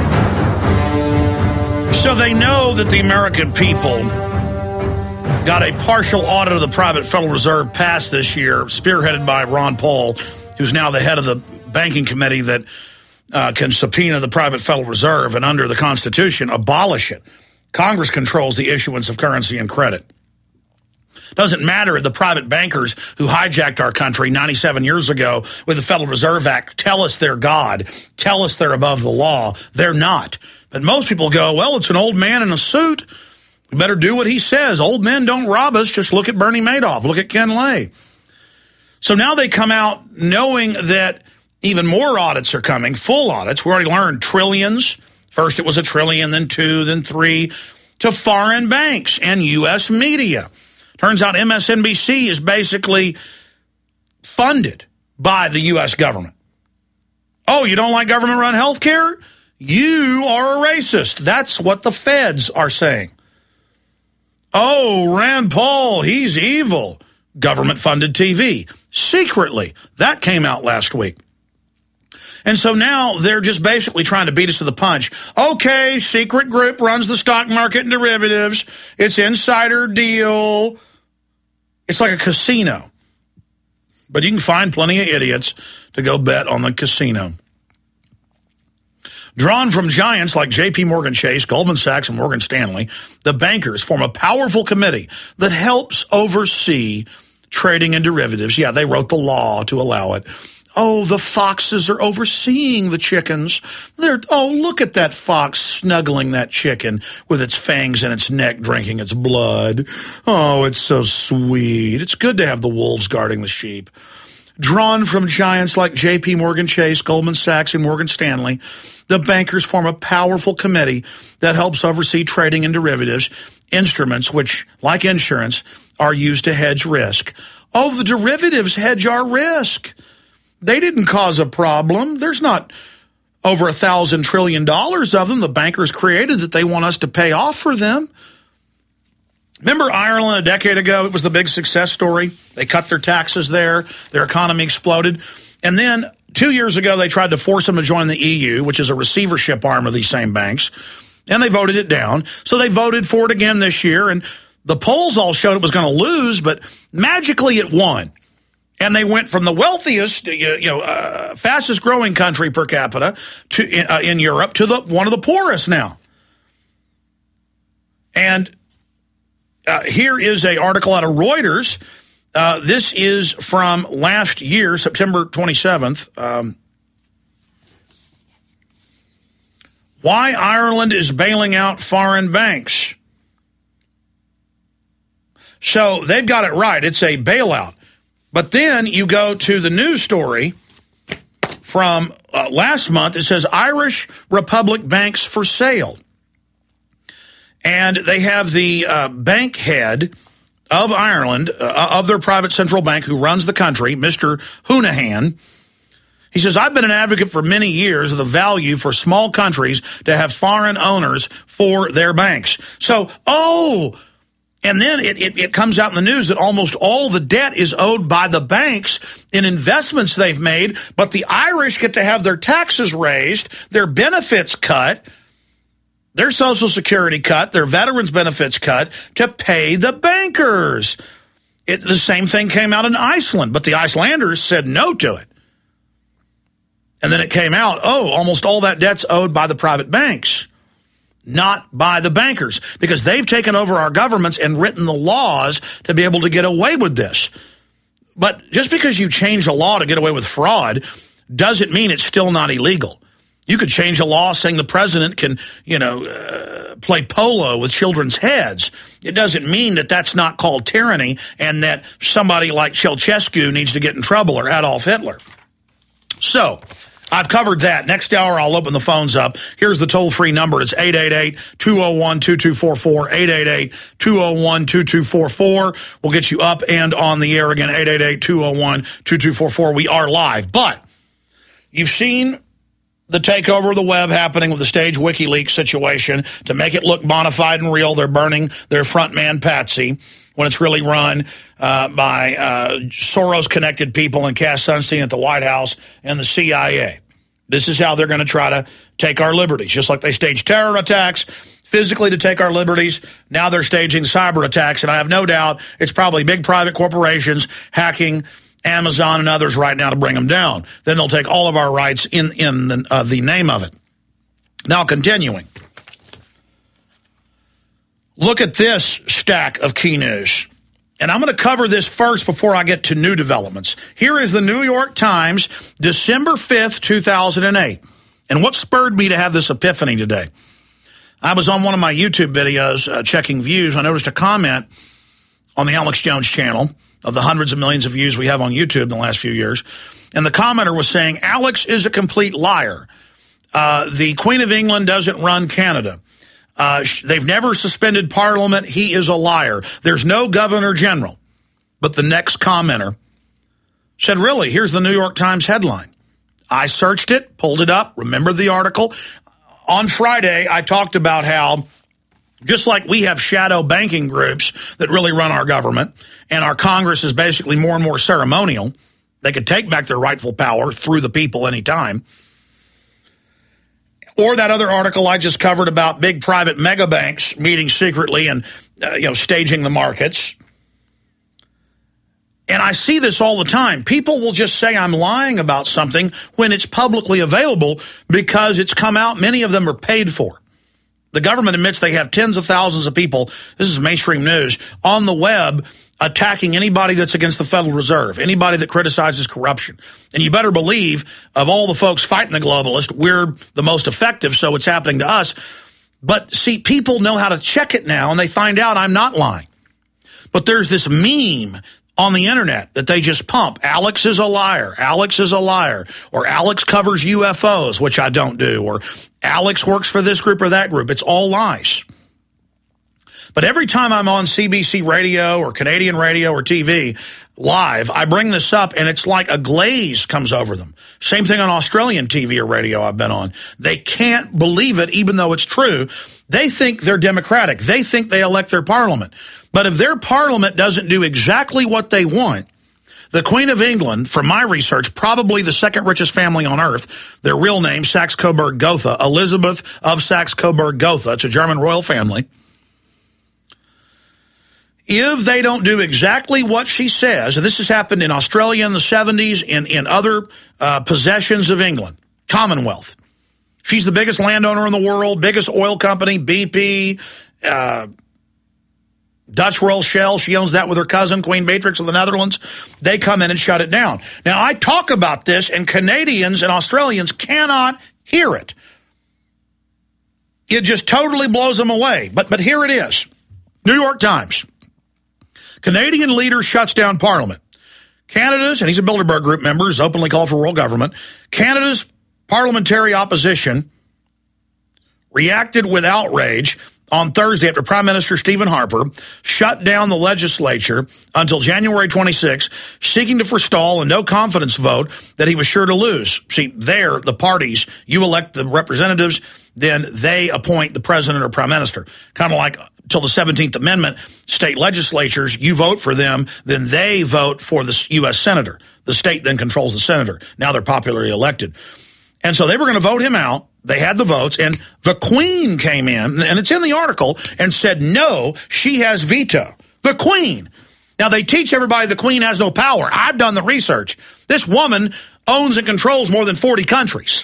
So they know that the American people got a partial audit of the private Federal Reserve passed this year, spearheaded by Ron Paul, who's now the head of the banking committee that uh, can subpoena the private Federal Reserve and under the Constitution abolish it. Congress controls the issuance of currency and credit. Doesn't matter, the private bankers who hijacked our country ninety-seven years ago with the Federal Reserve Act tell us they're God, tell us they're above the law. They're not. But most people go, well, it's an old man in a suit. We better do what he says. Old men don't rob us. Just look at Bernie Madoff. Look at Ken Lay. So now they come out knowing that even more audits are coming, full audits. We already learned trillions. First it was a trillion, then two, then three, to foreign banks and U S media Turns out M S N B C is basically funded by the U S government. Oh, you don't like government-run health care? You are a racist. That's what the feds are saying. Oh, Rand Paul, he's evil. Government-funded T V. Secretly. That came out last week. And so now they're just basically trying to beat us to the punch. Okay, secret group runs the stock market and derivatives. It's insider deal. It's like a casino. But you can find plenty of idiots to go bet on the casino. Drawn from giants like J P Morgan Chase, Goldman Sachs, and Morgan Stanley, the bankers form a powerful committee that helps oversee trading in derivatives. Yeah, they wrote the law to allow it. Oh, the foxes are overseeing the chickens. They're, oh, look at that fox snuggling that chicken with its fangs in its neck, drinking its blood. Oh, it's so sweet. It's good to have the wolves guarding the sheep. Drawn from giants like J P Morgan Chase, Goldman Sachs, and Morgan Stanley, the bankers form a powerful committee that helps oversee trading in derivatives, instruments which, like insurance, are used to hedge risk. Oh, the derivatives hedge our risk. They didn't cause a problem. There's not over a thousand trillion dollars of them the bankers created that they want us to pay off for them. Remember Ireland a decade ago? It was the big success story. They cut their taxes there. Their economy exploded. And then two years ago, they tried to force them to join the E U, which is a receivership arm of these same banks. And they voted it down. So they voted for it again this year. And the polls all showed it was going to lose, but magically it won. And they went from the wealthiest, you know, uh, fastest growing country per capita to uh, in Europe to the one of the poorest now. And uh, here is an article out of Reuters. Uh, this is from last year, September twenty-seventh. Um, why Ireland is bailing out foreign banks. So they've got it right. It's a bailout. But then you go to the news story from uh, last month. It says Irish Republic banks for sale. And they have the uh, bank head of Ireland, uh, of their private central bank who runs the country, Mister Hoonihan. He says, I've been an advocate for many years of the value for small countries to have foreign owners for their banks. So, oh... And then it, it, it comes out in the news that almost all the debt is owed by the banks in investments they've made, but the Irish get to have their taxes raised, their benefits cut, their Social Security cut, their veterans benefits cut to pay the bankers. It, the same thing came out in Iceland, but the Icelanders said no to it. And then it came out, oh, almost all that debt's owed by the private banks, not by the bankers, because they've taken over our governments and written the laws to be able to get away with this. But just because you change a law to get away with fraud doesn't mean it's still not illegal. You could change a law saying the president can, you know, uh, play polo with children's heads. It doesn't mean that that's not called tyranny and that somebody like Ceausescu needs to get in trouble or Adolf Hitler. So I've covered that. Next hour, I'll open the phones up. Here's the toll-free number. It's eight eight eight, two oh one, two two four four, eight eight eight, two oh one, two two four four. We'll get you up and on the air again, eight eight eight, two oh one, two two four four. We are live. But you've seen the takeover of the web happening with the Stage WikiLeaks situation to make it look bona fide and real. They're burning their front man, Patsy, when it's really run uh, by uh, Soros-connected people and Cass Sunstein at the White House and the C I A. This is how they're going to try to take our liberties. Just like they staged terror attacks physically to take our liberties, now they're staging cyber attacks, and I have no doubt it's probably big private corporations hacking Amazon and others right now to bring them down. Then they'll take all of our rights in, in the, uh, the name of it. Now, continuing. Look at this stack of key news. And I'm going to cover this first before I get to new developments. Here is the New York Times, December fifth, two thousand eight. And what spurred me to have this epiphany today? I was on one of my YouTube videos uh, checking views. I noticed a comment on the Alex Jones channel of the hundreds of millions of views we have on YouTube in the last few years. And the commenter was saying, Alex is a complete liar. Uh, the Queen of England doesn't run Canada. Uh, they've never suspended Parliament. He is a liar. There's no governor general. But the next commenter said, really, here's the New York Times headline. I searched it, pulled it up, remembered the article. On Friday, I talked about how just like we have shadow banking groups that really run our government, and our Congress is basically more and more ceremonial, they could take back their rightful power through the people anytime. Or that other article I just covered about big private mega banks meeting secretly and uh, you know, staging the markets. And I see this all the time. People will just say I'm lying about something when it's publicly available because it's come out. Many of them are paid for. The government admits they have tens of thousands of people, this is mainstream news, on the web attacking anybody that's against the Federal Reserve, anybody that criticizes corruption. And you better believe of all the folks fighting the globalists, we're the most effective, so it's happening to us. But see, people know how to check it now, and they find out I'm not lying. But there's this meme on the internet that they just pump. Alex is a liar. Alex is a liar. Or Alex covers U F Os, which I don't do. Or Alex works for this group or that group. It's all lies. But every time I'm on C B C radio or Canadian radio or T V live, I bring this up and it's like a glaze comes over them. Same thing on Australian T V or radio I've been on. They can't believe it even though it's true. They think they're democratic. They think they elect their parliament. But if their parliament doesn't do exactly what they want, the Queen of England, from my research, probably the second richest family on earth, their real name, Saxe-Coburg-Gotha, Elizabeth of Saxe-Coburg-Gotha, it's a German royal family. If they don't do exactly what she says, and this has happened in Australia in the seventies, in, in other uh, possessions of England, Commonwealth. She's the biggest landowner in the world, biggest oil company, B P, uh, Dutch Royal Shell. She owns that with her cousin, Queen Beatrix of the Netherlands. They come in and shut it down. Now, I talk about this, and Canadians and Australians cannot hear it. It just totally blows them away. But, but here it is. New York Times. Canadian leader shuts down Parliament. Canada's, and he's a Bilderberg Group member, is openly called for world government. Canada's parliamentary opposition reacted with outrage on Thursday after Prime Minister Stephen Harper shut down the legislature until January twenty-sixth, seeking to forestall a no-confidence vote that he was sure to lose. See, there, the parties, you elect the representatives, then they appoint the president or prime minister. Kind of like till the seventeenth Amendment, state legislatures, you vote for them, then they vote for the U S senator. The state then controls the senator. Now they're popularly elected. And so they were going to vote him out. They had the votes, and the Queen came in, and it's in the article, and said, no, she has veto. The Queen. Now, they teach everybody the Queen has no power. I've done the research. This woman owns and controls more than forty countries.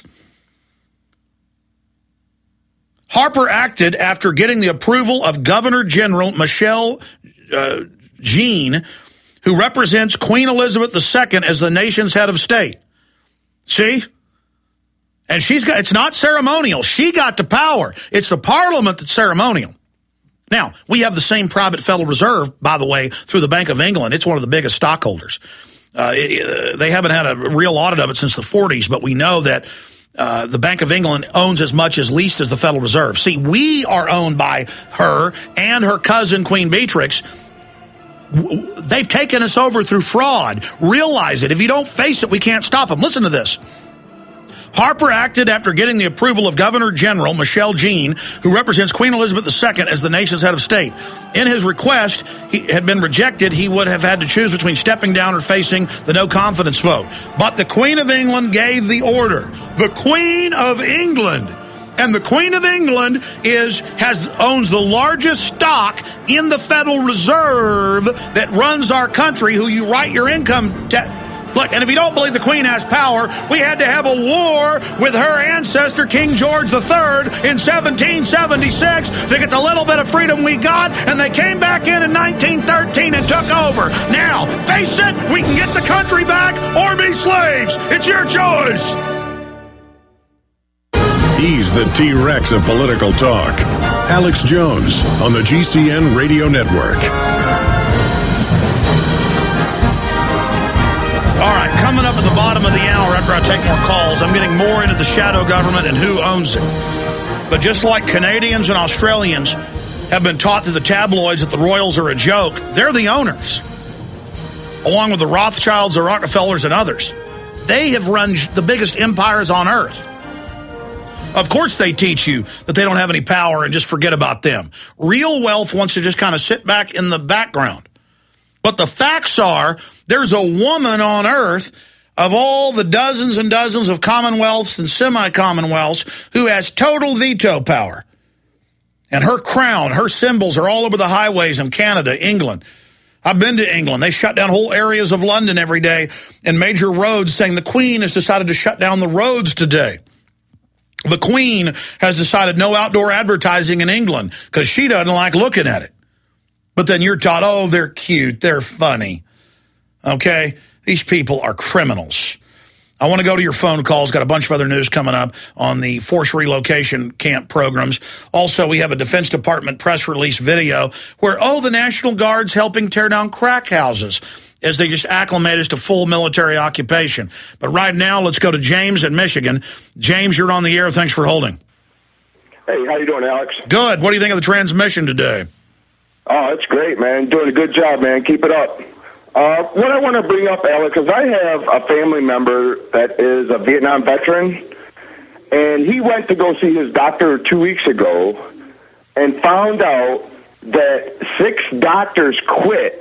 Harper acted after getting the approval of Governor General Michelle uh, Jean, who represents Queen Elizabeth the Second as the nation's head of state. See? And she's got, it's not ceremonial. She got the power. It's the parliament that's ceremonial. Now, we have the same private Federal Reserve, by the way, through the Bank of England. It's one of the biggest stockholders. Uh, it, they haven't had a real audit of it since the forties, but we know that uh, the Bank of England owns as much as least as the Federal Reserve. See, we are owned by her and her cousin, Queen Beatrix. They've taken us over through fraud. Realize it. If you don't face it, we can't stop them. Listen to this. Harper acted after getting the approval of Governor General Michelle Jean, who represents Queen Elizabeth the Second as the nation's head of state. In his request, he had been rejected. He would have had to choose between stepping down or facing the no-confidence vote. But the Queen of England gave the order. The Queen of England. And the Queen of England is has owns the largest stock in the Federal Reserve that runs our country, who you write your income tax. Look, and if you don't believe the Queen has power, we had to have a war with her ancestor, King George the Third, in seventeen seventy-six to get the little bit of freedom we got, and they came back in in nineteen thirteen and took over. Now, face it, we can get the country back or be slaves. It's your choice. He's the T-Rex of political talk. Alex Jones on the G C N Radio Network. All right, coming up at the bottom of the hour after I take more calls, I'm getting more into the shadow government and who owns it. But just like Canadians and Australians have been taught through the tabloids that the Royals are a joke, they're the owners, along with the Rothschilds, the Rockefellers, and others. They have run the biggest empires on earth. Of course they teach you that they don't have any power and just forget about them. Real wealth wants to just kind of sit back in the background. But the facts are, there's a woman on earth of all the dozens and dozens of commonwealths and semi-commonwealths who has total veto power. And her crown, her symbols are all over the highways in Canada, England. I've been to England. They shut down whole areas of London every day and major roads, saying the Queen has decided to shut down the roads today. The Queen has decided no outdoor advertising in England because she doesn't like looking at it. But then you're taught, oh, they're cute, they're funny. Okay? These people are criminals. I want to go to your phone calls. Got a bunch of other news coming up on the forced relocation camp programs. Also, we have a Defense Department press release video where, oh, the National Guard's helping tear down crack houses as they just acclimate us to full military occupation. But right now, let's go to James in Michigan. James, you're on the air. Thanks for holding. Hey, how you doing, Alex? Good. What do you think of the transmission today? Oh, it's great, man. Doing a good job, man. Keep it up. Uh, what I want to bring up, Alex, is I have a family member that is a Vietnam veteran, and he went to go see his doctor two weeks ago and found out that six doctors quit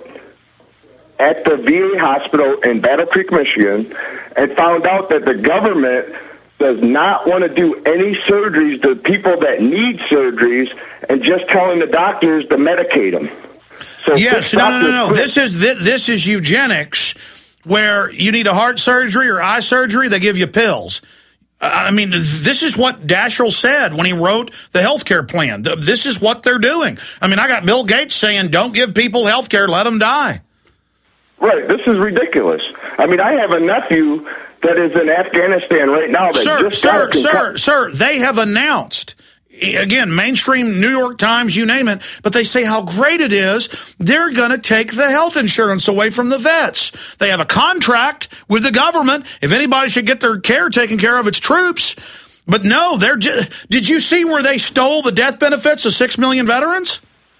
at the V A hospital in Battle Creek, Michigan, and found out that the government does not want to do any surgeries to people that need surgeries and just telling the doctors to medicate them. So yes, no, no, no, no. This is this, this is eugenics, where you need a heart surgery or eye surgery, they give you pills. I mean, this is what Daschle said when he wrote the health care plan. This is what they're doing. I mean, I got Bill Gates saying, don't give people health care, let them die. Right, this is ridiculous. I mean, I have a nephew that is in Afghanistan right now. That sir, just sir, sir, sir, they have announced, again, mainstream New York Times, you name it, but they say how great it is. They're going to take the health insurance away from the vets. They have a contract with the government. If anybody should get their care taken care of, it's troops. But no, they're just, did you see where they stole the death benefits of six million veterans?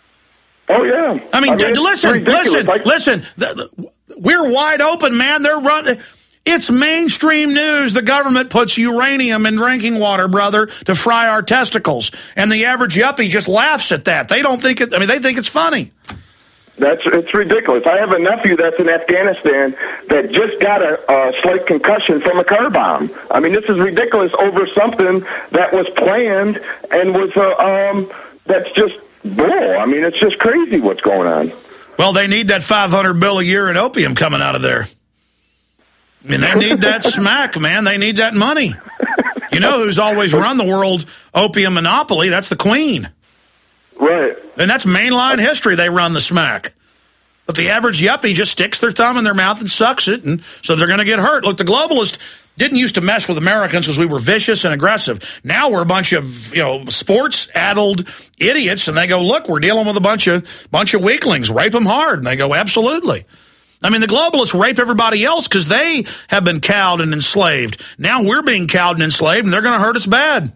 Oh, yeah. I mean, I mean listen, listen, like, listen. We're wide open, man. They're running. It's mainstream news. The government puts uranium in drinking water, brother, to fry our testicles. And the average yuppie just laughs at that. They don't think it, I mean, they think it's funny. That's, it's ridiculous. I have a nephew that's in Afghanistan that just got a, a slight concussion from a car bomb. I mean, this is ridiculous over something that was planned and was, uh, um, that's just bull. I mean, it's just crazy what's going on. Well, they need that five hundred bill a year in opium coming out of there. I mean, they need that smack, man. They need that money. You know who's always run the world opium monopoly? That's the Queen. Right. And that's mainline history. They run the smack. But the average yuppie just sticks their thumb in their mouth and sucks it, and so they're going to get hurt. Look, the globalists didn't used to mess with Americans because we were vicious and aggressive. Now we're a bunch of, you know, sports-addled idiots, and they go, look, we're dealing with a bunch of bunch of weaklings. Rape them hard. And they go, absolutely. I mean, the globalists rape everybody else because they have been cowed and enslaved. Now we're being cowed and enslaved, and they're going to hurt us bad.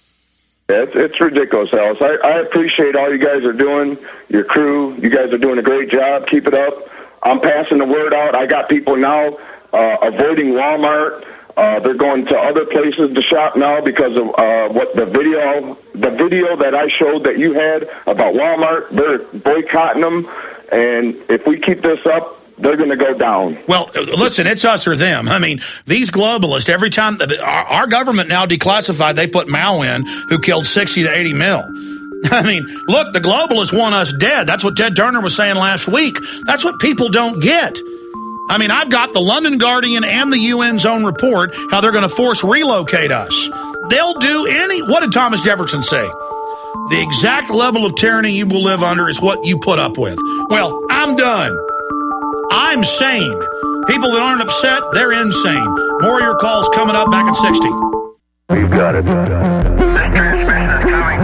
It's, it's ridiculous, Alice. I, I appreciate all you guys are doing, your crew. You guys are doing a great job. Keep it up. I'm passing the word out. I got people now uh, avoiding Walmart. Uh, they're going to other places to shop now because of uh, what the video, the video that I showed that you had about Walmart. They're boycotting them, and if we keep this up, they're going to go down. Well, listen, it's us or them. I mean, these globalists, every time, our, our government now declassified, they put Mao in, who killed sixty to eighty mil. I mean, look, the globalists want us dead. That's what Ted Turner was saying last week. That's what people don't get. I mean, I've got the London Guardian and the U N's own report, how they're going to force relocate us. They'll do any, what did Thomas Jefferson say? The exact level of tyranny you will live under is what you put up with. Well, I'm done. I'm sane. People that aren't upset, they're insane. More of your calls coming up back at sixty. You've got it. This transmission is coming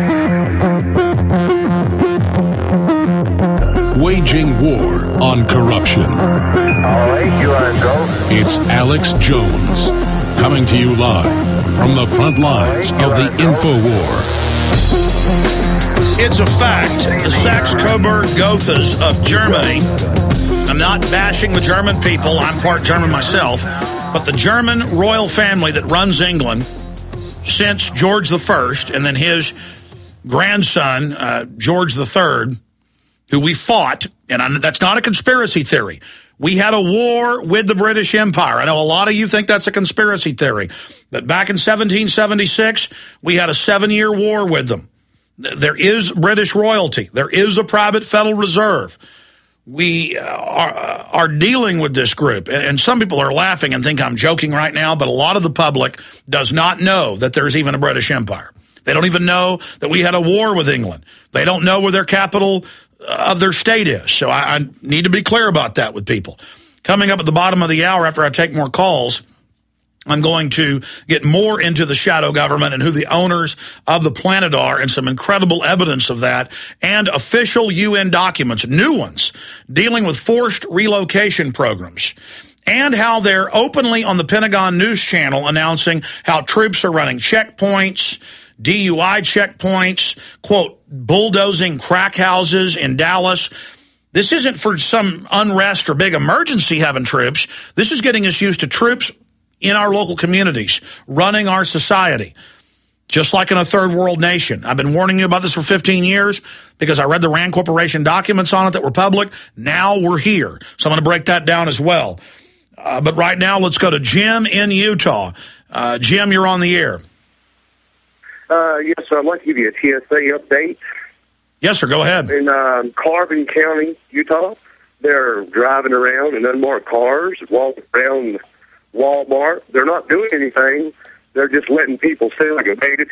to you. Waging war on corruption. All right, you are go. It's Alex Jones, coming to you live from the front lines of the InfoWar. It's a fact. The Saxe-Coburg-Gothas of Germany. I'm not bashing the German people. I'm part German myself. But the German royal family that runs England since George the First, and then his grandson, uh, George the Third, who we fought, and I, that's not a conspiracy theory. We had a war with the British Empire. I know a lot of you think that's a conspiracy theory. But back in seventeen seventy-six, we had a seven-year war with them. There is British royalty. There is a private Federal Reserve. We are, are dealing with this group. And some people are laughing and think I'm joking right now, but a lot of the public does not know that there's even a British Empire. They don't even know that we had a war with England. They don't know where their capital of their state is. So I, I need to be clear about that with people. Coming up at the bottom of the hour after I take more calls, I'm going to get more into the shadow government and who the owners of the planet are and some incredible evidence of that and official U N documents, new ones, dealing with forced relocation programs and how they're openly on the Pentagon News Channel announcing how troops are running checkpoints, D U I checkpoints, quote, bulldozing crack houses in Dallas. This isn't for some unrest or big emergency having troops. This is getting us used to troops in our local communities, running our society, just like in a third world nation. I've been warning you about this for fifteen years because I read the Rand Corporation documents on it that were public. Now we're here. So I'm going to break that down as well. Uh, but right now, let's go to Jim in Utah. Uh, Jim, you're on the air. Uh, yes, sir. I'd like to give you a T S A update. Yes, sir. Go ahead. In uh, Carbon County, Utah, they're driving around in unmarked cars, walking around Walmart. They're not doing anything. They're just letting people stay like a beta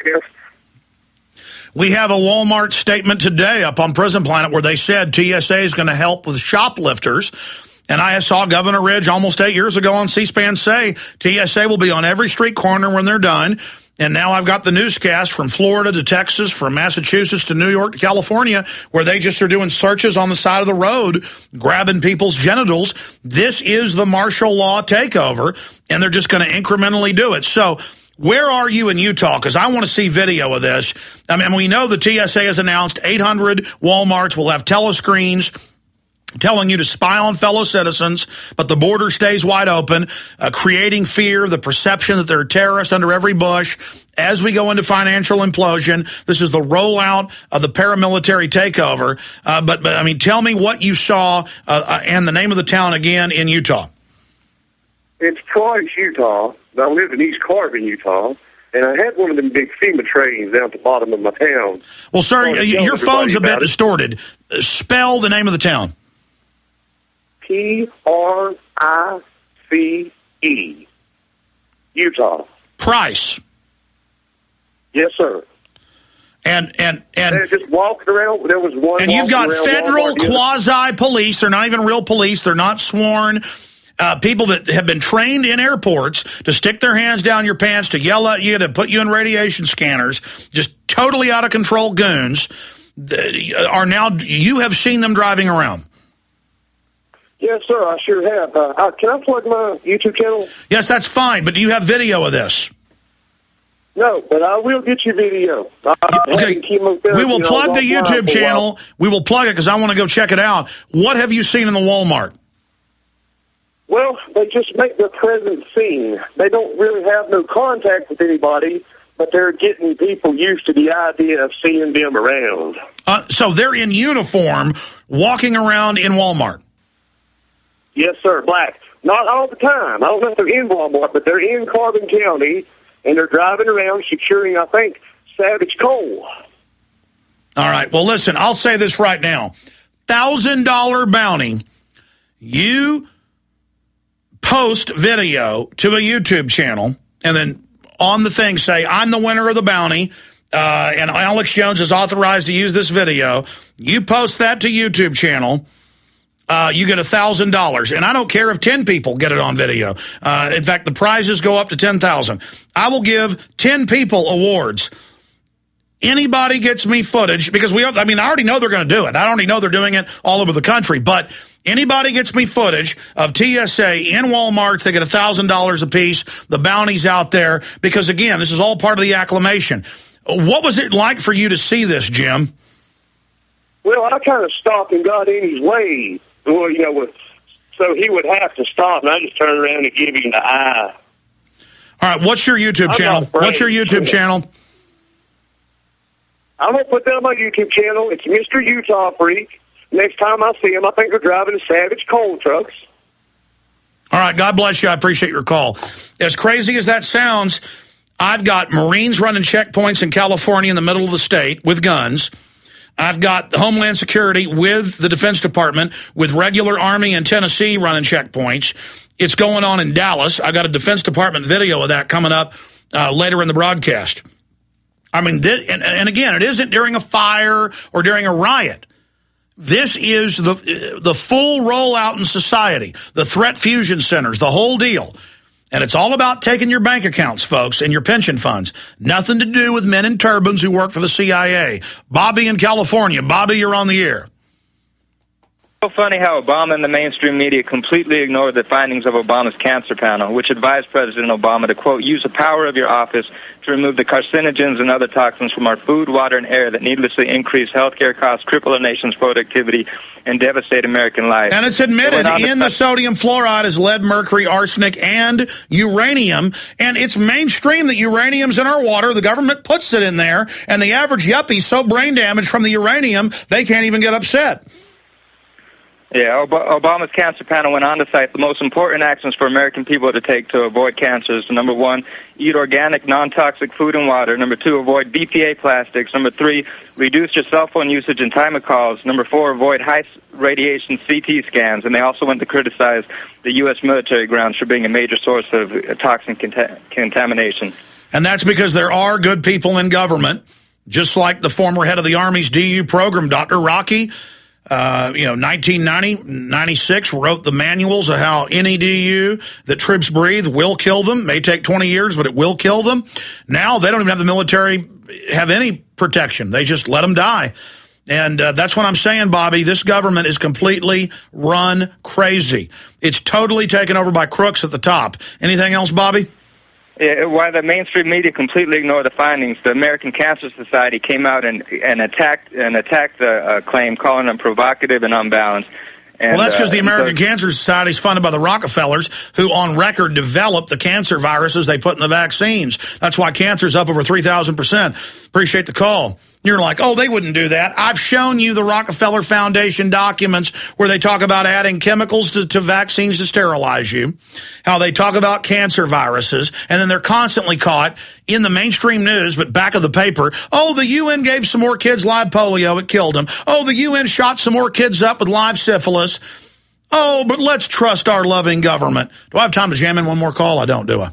test. We have a Walmart statement today up on Prison Planet where they said T S A is going to help with shoplifters. And I saw Governor Ridge almost eight years ago on C-SPAN say T S A will be on every street corner when they're done. And now I've got the newscast from Florida to Texas, from Massachusetts to New York to California, where they just are doing searches on the side of the road, grabbing people's genitals. This is the martial law takeover, and they're just going to incrementally do it. So where are you in Utah? Because I want to see video of this. I mean, we know the T S A has announced eight hundred Walmarts will have telescreens telling you to spy on fellow citizens, but the border stays wide open, uh, creating fear, the perception that there are terrorists under every bush. As we go into financial implosion, this is the rollout of the paramilitary takeover. Uh, but, but, I mean, tell me what you saw uh, and the name of the town again in Utah. It's Price, Utah. I live in East Carbon, Utah. And I had one of them big FEMA trains down at the bottom of my town. Well, sir, your phone's a bit distorted. Spell the name of the town. P R I C E, Utah. Price. Yes, sir. And and and they're just walking around. There was one. And you've got federal quasi police. They're not even real police. They're not sworn. Uh, people that have been trained in airports to stick their hands down your pants, to yell at you, to put you in radiation scanners. Just totally out of control goons are now. You have seen them driving around. Yes, sir, I sure have. Uh, uh, can I plug my YouTube channel? Yes, that's fine, but do you have video of this? No, but I will get you video. I, okay, we will plug the YouTube channel. We will plug it because I want to go check it out. What have you seen in the Walmart? Well, they just make their presence seen. They don't really have no contact with anybody, but they're getting people used to the idea of seeing them around. Uh, so they're in uniform, walking around in Walmart? Yes, sir, black. Not all the time. I don't know if they're in Walmart, but they're in Carbon County, and they're driving around securing, I think, Savage Coal. All right. Well, listen, I'll say this right now. one thousand dollar bounty. You post video to a YouTube channel, and then on the thing say, I'm the winner of the bounty, uh, and Alex Jones is authorized to use this video. You post that to YouTube channel. Uh, you get one thousand dollars. And I don't care if ten people get it on video. Uh, in fact, the prizes go up to ten thousand dollars. I will give ten people awards. Anybody gets me footage, because we, I mean, I already know they're going to do it. I already know they're doing it all over the country. But anybody gets me footage of T S A in Walmarts, they get one thousand dollars a piece. The bounty's out there because, again, this is all part of the acclimation. What was it like for you to see this, Jim? Well, I kind of stopped and got in his way. Well, you know, with, so he would have to stop, and I just turned around and gave him the eye. All right, what's your YouTube I'm channel? not afraid. What's your YouTube channel? I'm going to put that on my YouTube channel. It's Mister Utah Freak. Next time I see him, I think they're driving a Savage coal trucks. All right, God bless you. I appreciate your call. As crazy as that sounds, I've got Marines running checkpoints in California in the middle of the state with guns. I've got Homeland Security with the Defense Department, with regular Army in Tennessee running checkpoints. It's going on in Dallas. I got a Defense Department video of that coming up uh, later in the broadcast. I mean, this, and, and again, it isn't during a fire or during a riot. This is the the full rollout in society, the threat fusion centers, the whole deal. And it's all about taking your bank accounts, folks, and your pension funds. Nothing to do with men in turbans who work for the C I A. Bobby in California. Bobby, you're on the air. So funny how Obama and the mainstream media completely ignored the findings of Obama's cancer panel, which advised President Obama to, quote, use the power of your office to remove the carcinogens and other toxins from our food, water, and air that needlessly increase healthcare costs, cripple our nation's productivity, and devastate American life. And it's admitted in the sodium fluoride is lead, mercury, arsenic, and uranium. And it's mainstream that uranium's in our water. The government puts it in there. And the average yuppie's so brain damaged from the uranium, they can't even get upset. Yeah, Ob- Obama's cancer panel went on to cite the most important actions for American people to take to avoid cancers. Number one, eat organic, non-toxic food and water. Number two, avoid B P A plastics. Number three, reduce your cell phone usage and time of calls. Number four, avoid high radiation C T scans. And they also went to criticize the U S military grounds for being a major source of toxin cont- contamination. And that's because there are good people in government, just like the former head of the Army's D U program, Doctor Rocky. Uh, you know, nineteen ninety, ninety-six wrote the manuals of how any D U that troops breathe will kill them. May take twenty years, but it will kill them. Now they don't even have the military have any protection. They just let them die. And uh, that's what I'm saying, Bobby. This government is completely run crazy. It's totally taken over by crooks at the top. Anything else, Bobby? Yeah, while the mainstream media completely ignored the findings, the American Cancer Society came out and, and attacked and attacked the uh, claim, calling them provocative and unbalanced. And, well, that's because uh, the American so, Cancer Society is funded by the Rockefellers, who on record developed the cancer viruses they put in the vaccines. That's why cancer's up over three thousand percent. Appreciate the call. You're like, oh, they wouldn't do that. I've shown you the Rockefeller Foundation documents where they talk about adding chemicals to, to vaccines to sterilize you, how they talk about cancer viruses, and then they're constantly caught in the mainstream news, but back of the paper, oh, the U N gave some more kids live polio, it killed them. Oh, the U N shot some more kids up with live syphilis. Oh, but let's trust our loving government. Do I have time to jam in one more call? I don't, do I?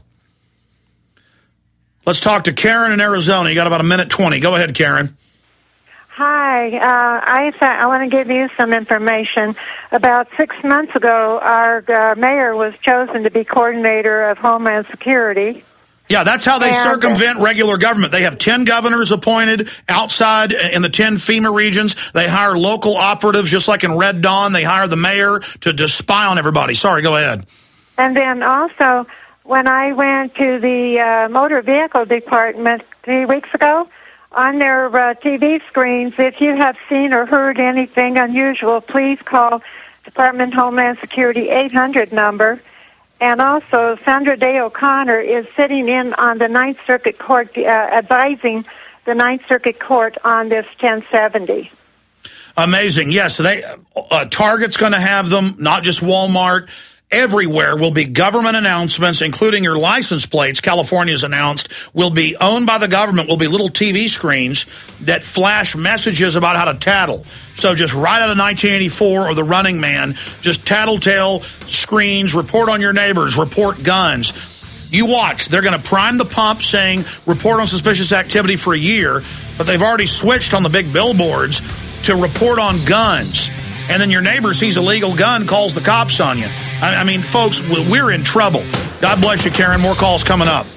Let's talk to Karen in Arizona. You got about a minute twenty. Go ahead, Karen. Hi. Uh, I I want to give you some information. About six months ago, our uh, mayor was chosen to be coordinator of Homeland Security. Yeah, that's how they and, circumvent regular government. They have ten governors appointed outside in the ten FEMA regions. They hire local operatives, just like in Red Dawn. They hire the mayor to, to spy on everybody. Sorry, go ahead. And then also, when I went to the uh, motor vehicle department three weeks ago, on their uh, T V screens, if you have seen or heard anything unusual, please call Department of Homeland Security eight hundred number. And also, Sandra Day O'Connor is sitting in on the Ninth Circuit Court, uh, advising the Ninth Circuit Court on this ten seventy. Amazing. Yes, they uh, Target's going to have them, not just Walmart. Everywhere will be government announcements, including your license plates. California's announced will be owned by the government, will be little T V screens that flash messages about how to tattle. So just right out of nineteen eighty-four or The Running Man, just tattletale screens, report on your neighbors, report guns. You watch. They're going to prime the pump saying report on suspicious activity for a year, but they've already switched on the big billboards to report on guns. And then your neighbor sees a legal gun, calls the cops on you. I, I mean, folks, we're in trouble. God bless you, Karen. More calls coming up.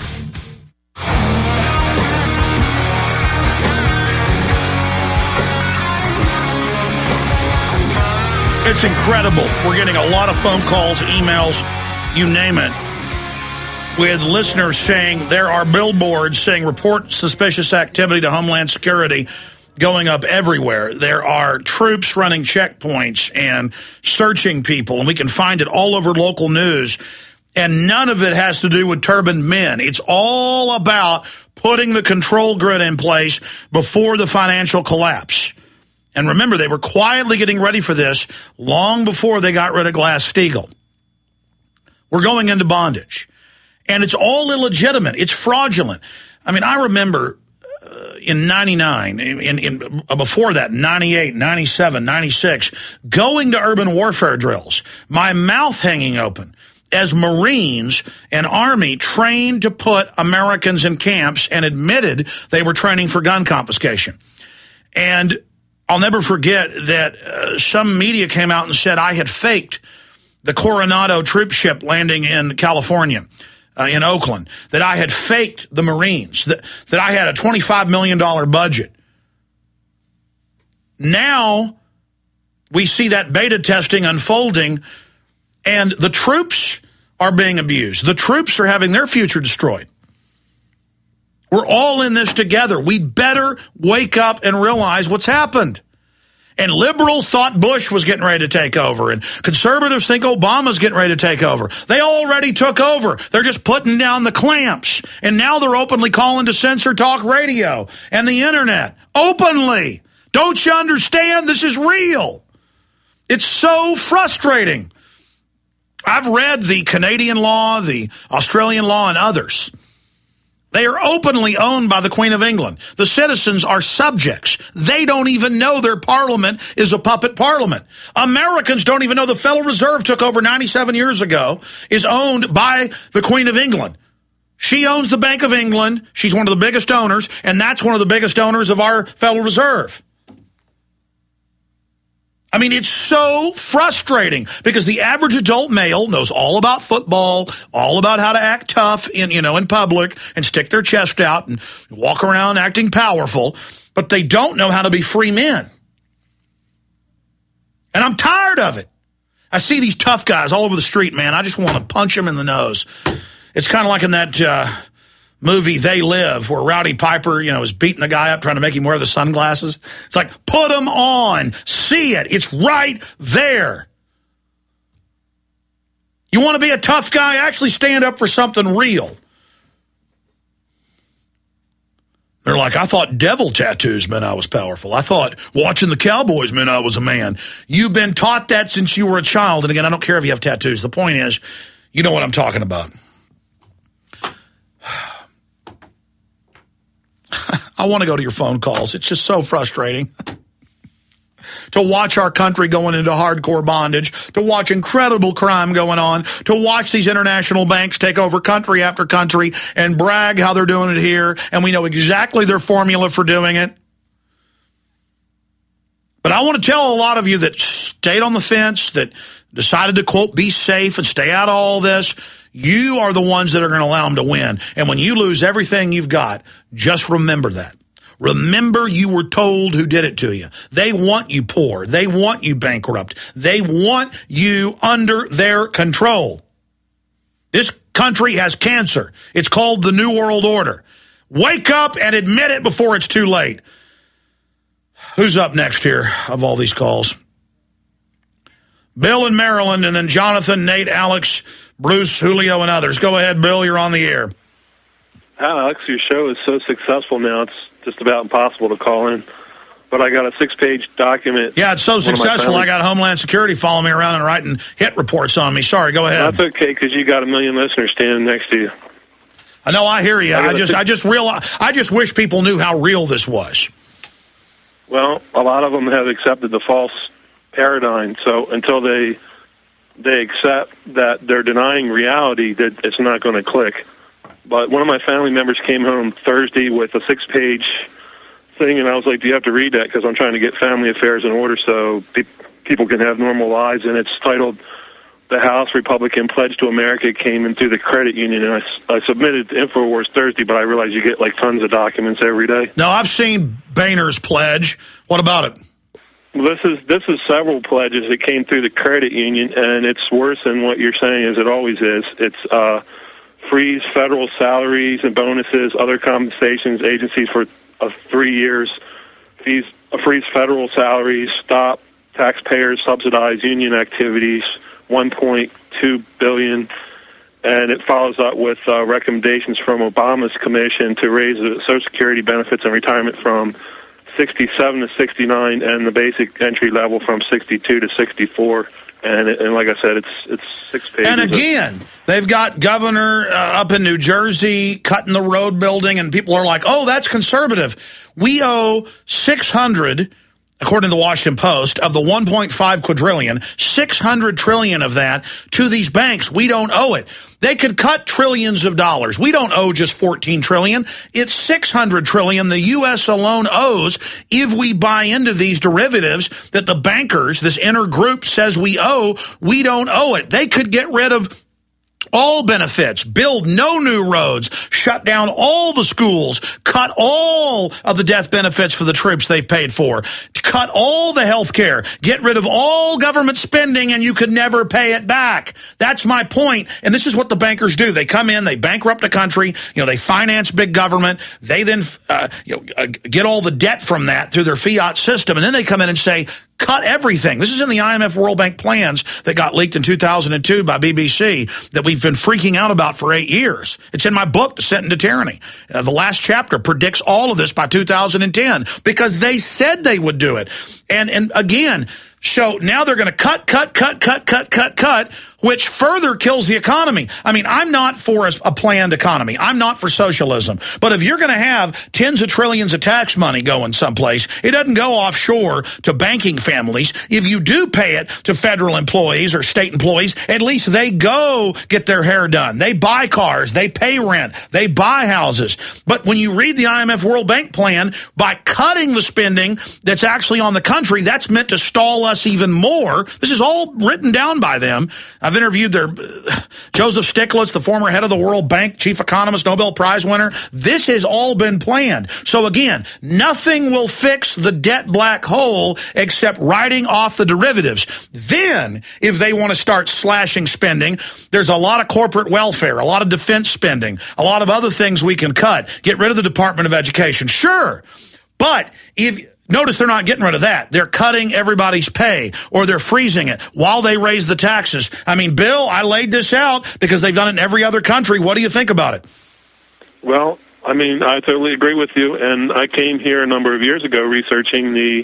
It's incredible. We're getting a lot of phone calls, emails, you name it. with listeners saying there are billboards saying report suspicious activity to Homeland Security going up everywhere. There are troops running checkpoints and searching people, and we can find it all over local news. And none of it has to do with turbaned men. It's all about putting the control grid in place before the financial collapse. And remember, they were quietly getting ready for this long before they got rid of Glass-Steagall. We're going into bondage. And it's all illegitimate. It's fraudulent. I mean, I remember uh, in ninety-nine, in, in, in uh, before that, ninety-eight, ninety-seven, ninety-six, going to urban warfare drills, my mouth hanging open, as Marines and Army trained to put Americans in camps and admitted they were training for gun confiscation. And I'll never forget that uh, some media came out and said I had faked the Coronado troop ship landing in California, uh, in Oakland, that I had faked the Marines, that, that I had a twenty-five million dollars budget. Now we see that beta testing unfolding, and the troops are being abused. The troops are having their future destroyed. We're all in this together. We better wake up and realize what's happened. And liberals thought Bush was getting ready to take over, and conservatives think Obama's getting ready to take over. They already took over. They're just putting down the clamps. And now they're openly calling to censor talk radio and the internet. Openly. Don't you understand? This is real. It's so frustrating. I've read the Canadian law, the Australian law, and others. They are openly owned by the Queen of England. The citizens are subjects. They don't even know their parliament is a puppet parliament. Americans don't even know the Federal Reserve took over ninety-seven years ago, is owned by the Queen of England. She owns the Bank of England. She's one of the biggest owners, and that's one of the biggest owners of our Federal Reserve. I mean, it's so frustrating because the average adult male knows all about football, all about how to act tough in, you know, in public and stick their chest out and walk around acting powerful, but they don't know how to be free men. And I'm tired of it. I see these tough guys all over the street, man. I just want to punch them in the nose. It's kind of like in that uh, movie They Live, where Rowdy Piper, you know, is beating the guy up trying to make him wear the sunglasses. It's like, put them on. See it. It's right there. You want to be a tough guy? Actually stand up for something real. They're like, I thought devil tattoos meant I was powerful. I thought watching the Cowboys meant I was a man. You've been taught that since you were a child. And again, I don't care if you have tattoos. The point is, you know what I'm talking about. I want to go to your phone calls. It's just so frustrating to watch our country going into hardcore bondage, to watch incredible crime going on, to watch these international banks take over country after country and brag how they're doing it here, and we know exactly their formula for doing it. But I want to tell a lot of you that stayed on the fence, that decided to, quote, be safe and stay out of all this, you are the ones that are going to allow them to win. And when you lose everything you've got, just remember that. Remember you were told who did it to you. They want you poor. They want you bankrupt. They want you under their control. This country has cancer. It's called the New World Order. Wake up and admit it before it's too late. Who's up next here of all these calls? Bill in Maryland, and then Jonathan, Nate, Alex, Bruce, Julio, and others. Go ahead, Bill. You're on the air. Hi, Alex. Your show is so successful now, it's just about impossible to call in. But I got a six-page document. Yeah, it's so successful, I got Homeland Security following me around and writing hit reports on me. Sorry, go ahead. That's okay, because you got a million listeners standing next to you. I know, I hear you. I, I just, six- I just realize, I just wish people knew how real this was. Well, a lot of them have accepted the false paradigm. So until they they accept that they're denying reality, that it's not going to click. But one of my family members came home Thursday with a six-page thing, and I was like, do you have to read that? Because I'm trying to get family affairs in order so pe- people can have normal lives. And it's titled, The House Republican Pledge to America Came in Through the Credit Union. And I, I submitted to InfoWars Thursday, but I realized you get like tons of documents every day. No, I've seen Boehner's pledge. What about it? Well, this is this is several pledges that came through the credit union, and it's worse than what you're saying, as it always is. It's uh, freeze federal salaries and bonuses, other compensations, agencies for uh, three years, fees, uh, freeze federal salaries, stop taxpayers subsidize union activities, one point two billion dollars. And it follows up with uh, recommendations from Obama's commission to raise the Social Security benefits and retirement from sixty-seven to sixty-nine, and the basic entry level from sixty-two to sixty-four. And, it, and like I said, it's it's six pages. And again, they've got governor uh, up in New Jersey cutting the road building, and people are like, "Oh, that's conservative." We owe six hundred. According to the Washington Post, of the one point five quadrillion, six hundred trillion of that to these banks. We don't owe it. They could cut trillions of dollars. We don't owe just fourteen trillion. It's six hundred trillion the U S alone owes if we buy into these derivatives that the bankers, this inner group, says we owe. We don't owe it. They could get rid of all benefits, build no new roads, shut down all the schools, cut all of the death benefits for the troops they've paid for, cut all the health care, get rid of all government spending, and you could never pay it back. That's my point. And this is what the bankers do. They come in, they bankrupt a country, you know, they finance big government, they then uh, you know, uh, get all the debt from that through their fiat system, and then they come in and say, cut everything. This is in the I M F World Bank plans that got leaked in two thousand two by B B C that we've been freaking out about for eight years. It's in my book, Descent into Tyranny. Uh, the last chapter predicts all of this by two thousand ten because they said they would do it. And, and again, so now they're going to cut, cut, cut, cut, cut, cut, cut, which further kills the economy. I mean, I'm not for a, a planned economy. I'm not for socialism. But if you're going to have tens of trillions of tax money going someplace, it doesn't go offshore to banking families. If you do pay it to federal employees or state employees, at least they go get their hair done. They buy cars. They pay rent. They buy houses. But when you read the I M F World Bank plan, by cutting the spending that's actually on the country, that's meant to stall us even more. This is all written down by them. I've interviewed their uh, Joseph Stiglitz, the former head of the World Bank, chief economist, Nobel Prize winner. This has all been planned. So again, nothing will fix the debt black hole except writing off the derivatives. Then, if they want to start slashing spending, there's a lot of corporate welfare, a lot of defense spending, a lot of other things we can cut. Get rid of the Department of Education. Sure. But if... Notice they're not getting rid of that. They're cutting everybody's pay, or they're freezing it while they raise the taxes. I mean, Bill, I laid this out because they've done it in every other country. What do you think about it? Well, I mean, I totally agree with you. And I came here a number of years ago researching the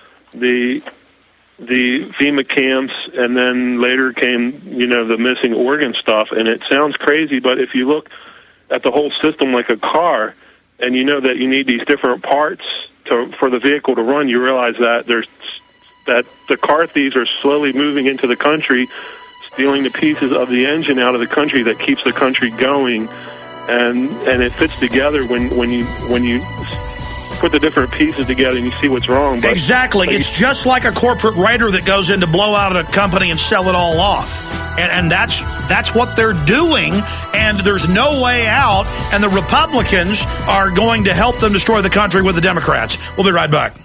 the the FEMA camps, and then later came, you know, the missing organ stuff. And it sounds crazy, but if you look at the whole system like a car, and you know that you need these different parts to, for the vehicle to run, you realize that there's that the car thieves are slowly moving into the country, stealing the pieces of the engine out of the country that keeps the country going, and and it fits together when when you when you put the different pieces together and you see what's wrong. But, exactly, but it's you, just like a corporate raider that goes in to blow out a company and sell it all off. And, and that's that's what they're doing, and there's no way out, and the Republicans are going to help them destroy the country with the Democrats. We'll be right back.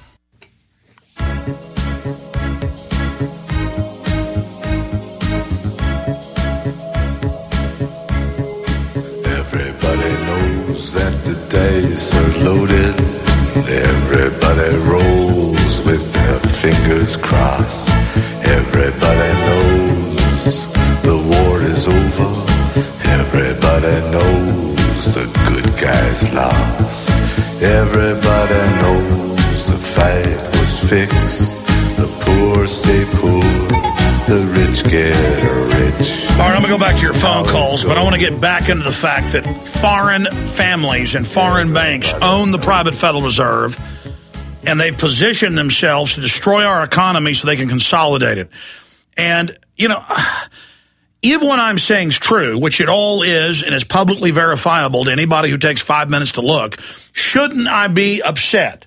Everybody knows that the dice are loaded. Everybody rolls with their fingers crossed. Everybody knows the war is over. Everybody knows the good guys lost. Everybody knows the fight was fixed. The poor stay poor. The rich get rich. All right, I'm going to go back to your phone calls, but I want to get back into the fact that foreign families and foreign banks own the private Federal Reserve, and they've positioned themselves to destroy our economy so they can consolidate it. And, you know, if what I'm saying is true, which it all is and is publicly verifiable to anybody who takes five minutes to look, shouldn't I be upset?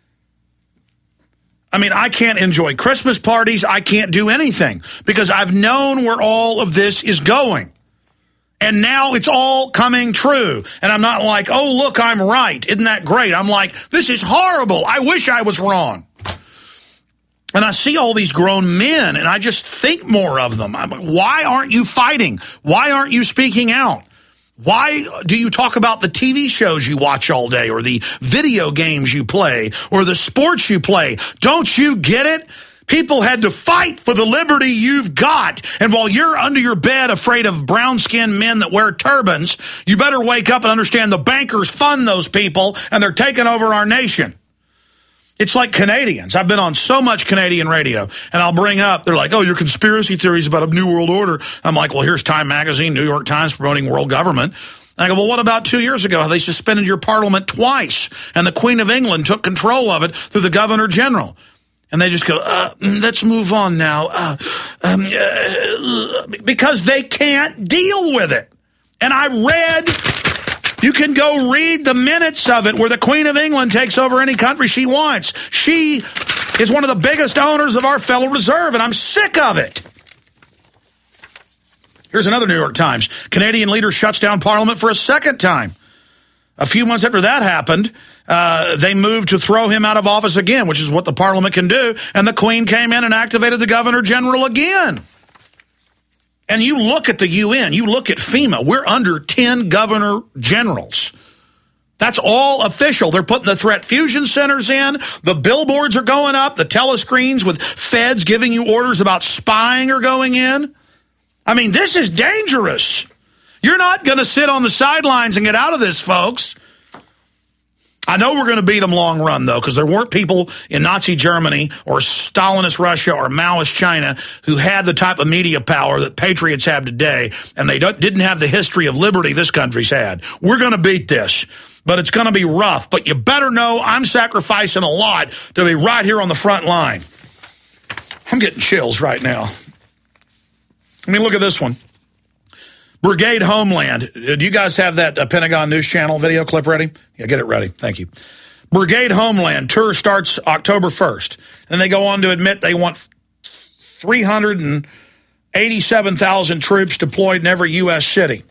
I mean, I can't enjoy Christmas parties. I can't do anything because I've known where all of this is going. And now it's all coming true. And I'm not like, oh, look, I'm right. Isn't that great? I'm like, this is horrible. I wish I was wrong. And I see all these grown men, and I just think more of them. I'm like, why aren't you fighting? Why aren't you speaking out? Why do you talk about the T V shows you watch all day, or the video games you play, or the sports you play? Don't you get it? People had to fight for the liberty you've got. And while you're under your bed afraid of brown-skinned men that wear turbans, you better wake up and understand the bankers fund those people, and they're taking over our nation. It's like Canadians. I've been on so much Canadian radio, and I'll bring up, they're like, oh, your conspiracy theories about a new world order. I'm like, well, here's Time Magazine, New York Times promoting world government. And I go, well, what about two years ago? They suspended your parliament twice, and the Queen of England took control of it through the Governor General. And they just go, uh, let's move on now, uh, um, uh, because they can't deal with it. And I read, you can go read the minutes of it where the Queen of England takes over any country she wants. She is one of the biggest owners of our Federal Reserve, and I'm sick of it. Here's another New York Times. Canadian leader shuts down Parliament for a second time. A few months after that happened, uh, they moved to throw him out of office again, which is what the Parliament can do. And the Queen came in and activated the Governor General again. And you look at the U N, you look at FEMA, we're under ten Governor Generals. That's all official. They're putting the threat fusion centers in. The billboards are going up. The telescreens with feds giving you orders about spying are going in. I mean, this is dangerous. You're not going to sit on the sidelines and get out of this, folks. I know we're going to beat them long run, though, because there weren't people in Nazi Germany or Stalinist Russia or Maoist China who had the type of media power that patriots have today, and they don't, didn't have the history of liberty this country's had. We're going to beat this, but it's going to be rough. But you better know I'm sacrificing a lot to be right here on the front line. I'm getting chills right now. I mean, look at this one. Brigade Homeland. Do you guys have that uh, Pentagon News Channel video clip ready? Yeah, get it ready. Thank you. Brigade Homeland tour starts October first. And they go on to admit they want three hundred eighty-seven thousand troops deployed in every U S city.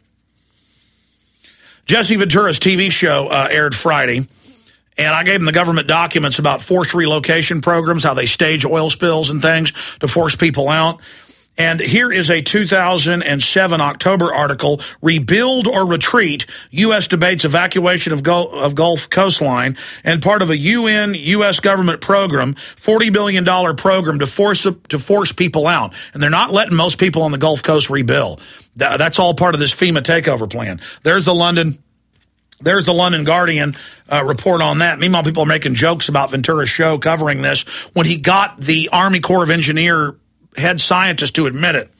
Jesse Ventura's T V show uh, aired Friday. And I gave him the government documents about forced relocation programs, how they stage oil spills and things to force people out. And here is a two thousand seven October article, Rebuild or Retreat, U S debates evacuation of, Gulf, of Gulf coastline, and part of a U N U S government program, forty billion dollars program to force to force people out. And they're not letting most people on the Gulf Coast rebuild. That's all part of this FEMA takeover plan. There's the London... There's the London Guardian uh, report on that. Meanwhile, people are making jokes about Ventura's show covering this when he got the Army Corps of Engineers head scientist to admit it.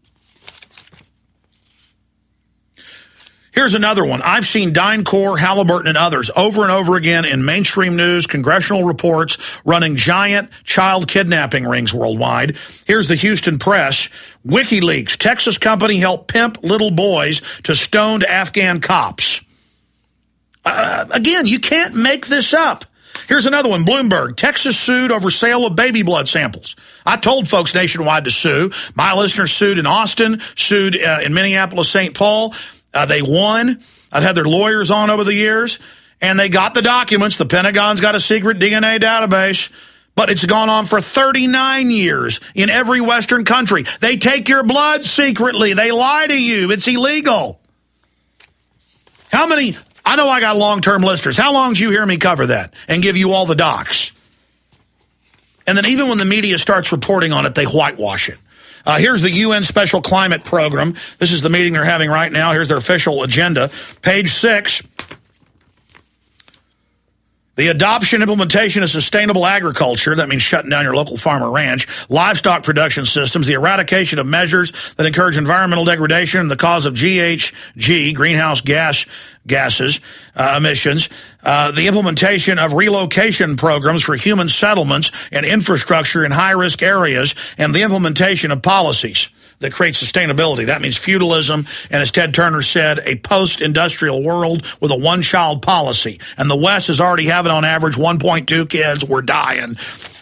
Here's another one. I've seen DynCorp, Halliburton, and others over and over again in mainstream news, congressional reports, running giant child kidnapping rings worldwide. Here's the Houston Press. WikiLeaks, Texas company helped pimp little boys to stoned Afghan cops. Uh, again, you can't make this up. Here's another one. Bloomberg, Texas sued over sale of baby blood samples. I told folks nationwide to sue. My listeners sued in Austin, sued uh, in Minneapolis, Saint Paul. Uh, they won. I've had their lawyers on over the years, and they got the documents. The Pentagon's got a secret D N A database, but it's gone on for thirty-nine years in every Western country. They take your blood secretly. They lie to you. It's illegal. How many... I know I got long-term listeners. How long did you hear me cover that and give you all the docs? And then even when the media starts reporting on it, they whitewash it. Uh, here's the U N Special Climate Program. This is the meeting they're having right now. Here's their official agenda. Page six. The adoption, implementation of sustainable agriculture, that means shutting down your local farm or ranch, livestock production systems, the eradication of measures that encourage environmental degradation and the cause of G H G, greenhouse gas gases, uh, emissions, uh, the implementation of relocation programs for human settlements and infrastructure in high-risk areas, and the implementation of policies that create sustainability. That means feudalism, and as Ted Turner said, a post-industrial world with a one-child policy. And the West is already having, on average, one point two kids. We're dying.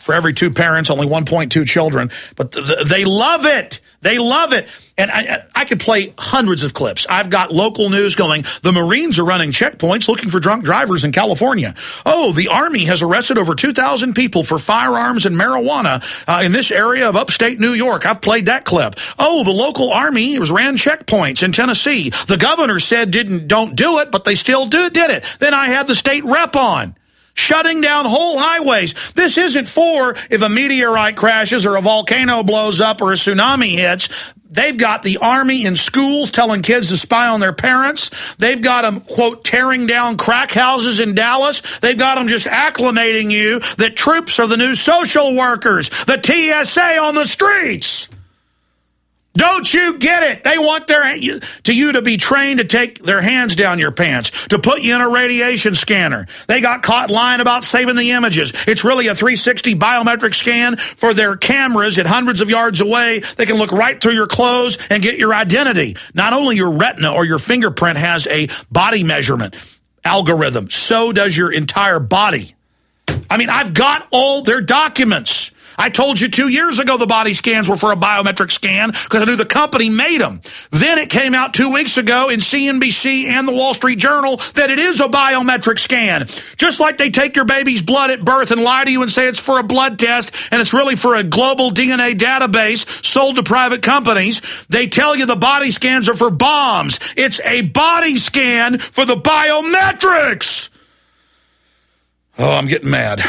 for every two parents, only one point two children. But th- th- they love it. They love it. And I, I could play hundreds of clips. I've got local news going. The Marines are running checkpoints looking for drunk drivers in California. Oh, the Army has arrested over two thousand people for firearms and marijuana uh, in this area of upstate New York. I've played that clip. Oh, the local Army was ran checkpoints in Tennessee. The governor said didn't don't do it, but they still do, did it. Then I had the state rep on, shutting down whole highways. This isn't for if a meteorite crashes or a volcano blows up or a tsunami hits. They've got the Army in schools telling kids to spy on their parents. They've got them, quote, tearing down crack houses in Dallas. They've got them just acclimating you that troops are the new social workers, the T S A on the streets. Don't you get it? They want their to you to be trained to take their hands down your pants, to put you in a radiation scanner. They got caught lying about saving the images. It's really a three sixty biometric scan for their cameras at hundreds of yards away. They can look right through your clothes and get your identity. Not only your retina or your fingerprint has a body measurement algorithm, so does your entire body. I mean, I've got all their documents. I told you two years ago the body scans were for a biometric scan because I knew the company made them. Then it came out two weeks ago in C N B C and the Wall Street Journal that it is a biometric scan. Just like they take your baby's blood at birth and lie to you and say it's for a blood test and it's really for a global D N A database sold to private companies, they tell you the body scans are for bombs. It's a body scan for the biometrics. Oh, I'm getting mad.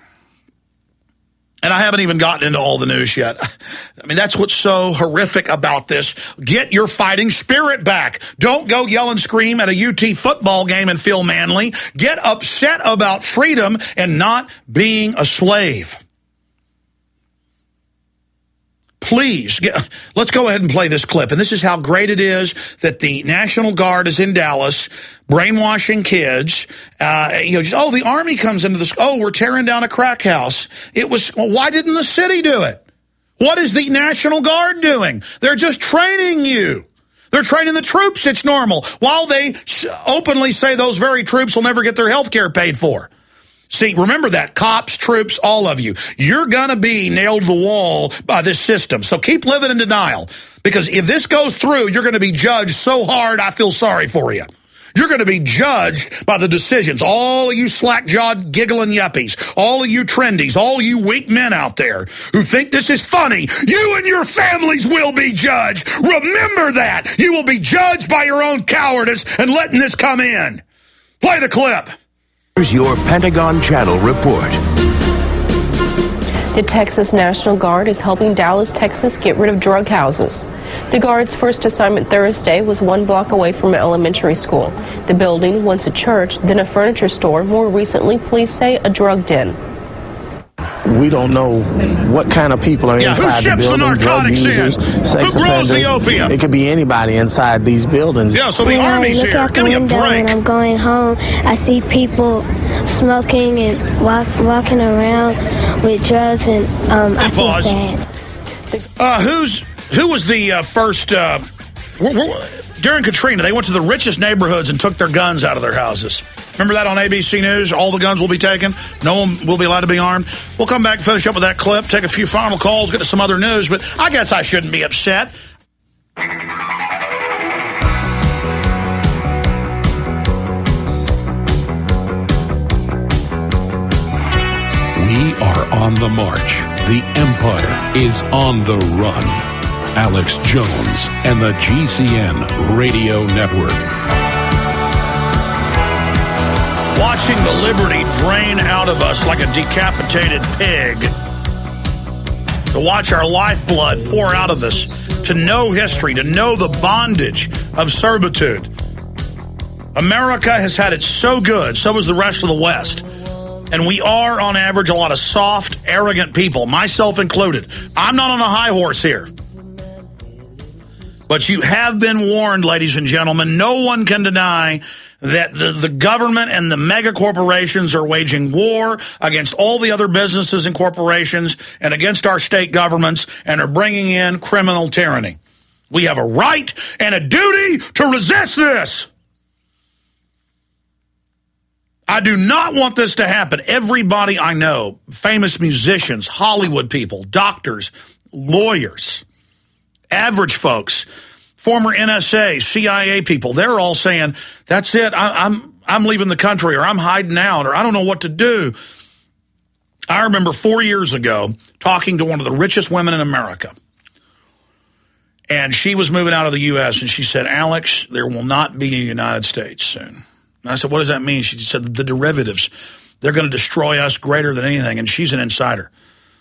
And I haven't even gotten into all the news yet. I mean, that's what's so horrific about this. Get your fighting spirit back. Don't go yell and scream at a U T football game and feel manly. Get upset about freedom and not being a slave. Please, get, let's go ahead and play this clip. And this is how great it is that the National Guard is in Dallas, brainwashing kids. Uh, you know, just, oh, the Army comes into this. Oh, we're tearing down a crack house. It was, well, why didn't the city do it? What is the National Guard doing? They're just training you. They're training the troops. It's normal. While they openly say those very troops will never get their health care paid for. See, remember that, cops, troops, all of you. You're going to be nailed to the wall by this system. So keep living in denial. Because if this goes through, you're going to be judged so hard, I feel sorry for you. You're going to be judged by the decisions. All of you slack-jawed, giggling yuppies, all of you trendies, all you weak men out there who think this is funny, you and your families will be judged. Remember that. You will be judged by your own cowardice and letting this come in. Play the clip. Here's your Pentagon Channel report. The Texas National Guard is helping Dallas, Texas get rid of drug houses. The Guard's first assignment Thursday was one block away from an elementary school. The building, once a church, then a furniture store, more recently, police say, a drug den. We don't know what kind of people are yeah, inside the building. The drug users, in? sex who grows offenders. The opium? It could be anybody inside these buildings. Yeah, so the when Army's I look here. out Give the me a window break. when I'm going home, I see people smoking and walk, walking around with drugs, and um, I feel sad. Uh, who's who was the uh, first? Uh, we're, we're, during Katrina, they went to the richest neighborhoods and took their guns out of their houses. Remember that on A B C News? All the guns will be taken. No one will be allowed to be armed. We'll come back and finish up with that clip, take a few final calls, get to some other news. But I guess I shouldn't be upset. We are on the march. The empire is on the run. Alex Jones and the G C N Radio Network. Watching the liberty drain out of us like a decapitated pig. To watch our lifeblood pour out of us. To know history. To know the bondage of servitude. America has had it so good. So has the rest of the West. And we are, on average, a lot of soft, arrogant people. Myself included. I'm not on a high horse here. But you have been warned, ladies and gentlemen. No one can deny that the, the government and the mega corporations are waging war against all the other businesses and corporations and against our state governments and are bringing in criminal tyranny. We have a right and a duty to resist this. I I do not want this to happen. Everybody I know, famous musicians, Hollywood people, doctors, lawyers, average folks, former N S A, C I A people, they're all saying, that's it, I, I'm I'm leaving the country, or I'm hiding out, or I don't know what to do. I remember four years ago talking to one of the richest women in America. And she was moving out of the U S, and she said, Alex, there will not be a United States soon. And I said, what does that mean? She said, the derivatives, they're going to destroy us greater than anything. And she's an insider.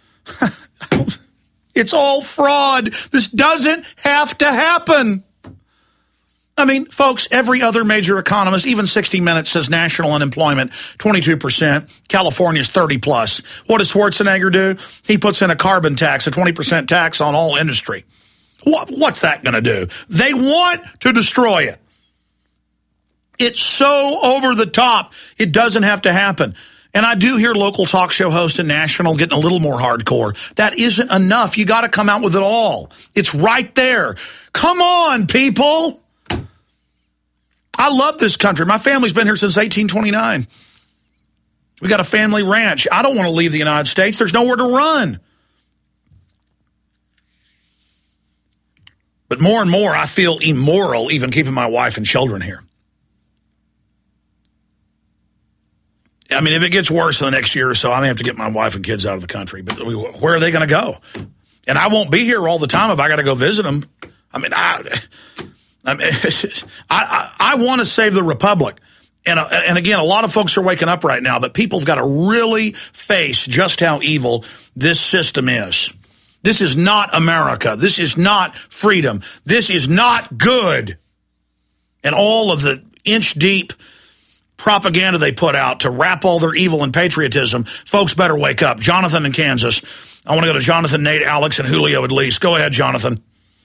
It's all fraud. This doesn't have to happen. I mean, folks, every other major economist, even sixty minutes, says national unemployment, twenty-two percent. California's thirty plus. What does Schwarzenegger do? He puts in a carbon tax, a twenty percent tax on all industry. What, what's that going to do? They want to destroy it. It's so over the top, it doesn't have to happen. And I do hear local talk show hosts and national getting a little more hardcore. That isn't enough. You got to come out with it all. It's right there. Come on, people. I love this country. My family's been here since eighteen twenty-nine. We got a family ranch. I don't want to leave the United States. There's nowhere to run. But more and more, I feel immoral even keeping my wife and children here. I mean, if it gets worse in the next year or so, I may have to get my wife and kids out of the country. But where are they going to go? And I won't be here all the time if I got to go visit them. I mean, I... I, mean, I, I, I want to save the republic. And, uh, and again, a lot of folks are waking up right now, but people have got to really face just how evil this system is. This is not America. This is not freedom. This is not good. And all of the inch-deep propaganda they put out to wrap all their evil in patriotism, folks better wake up. Jonathan in Kansas. I want to go to Jonathan, Nate, Alex, and Julio at least. Go ahead, Jonathan.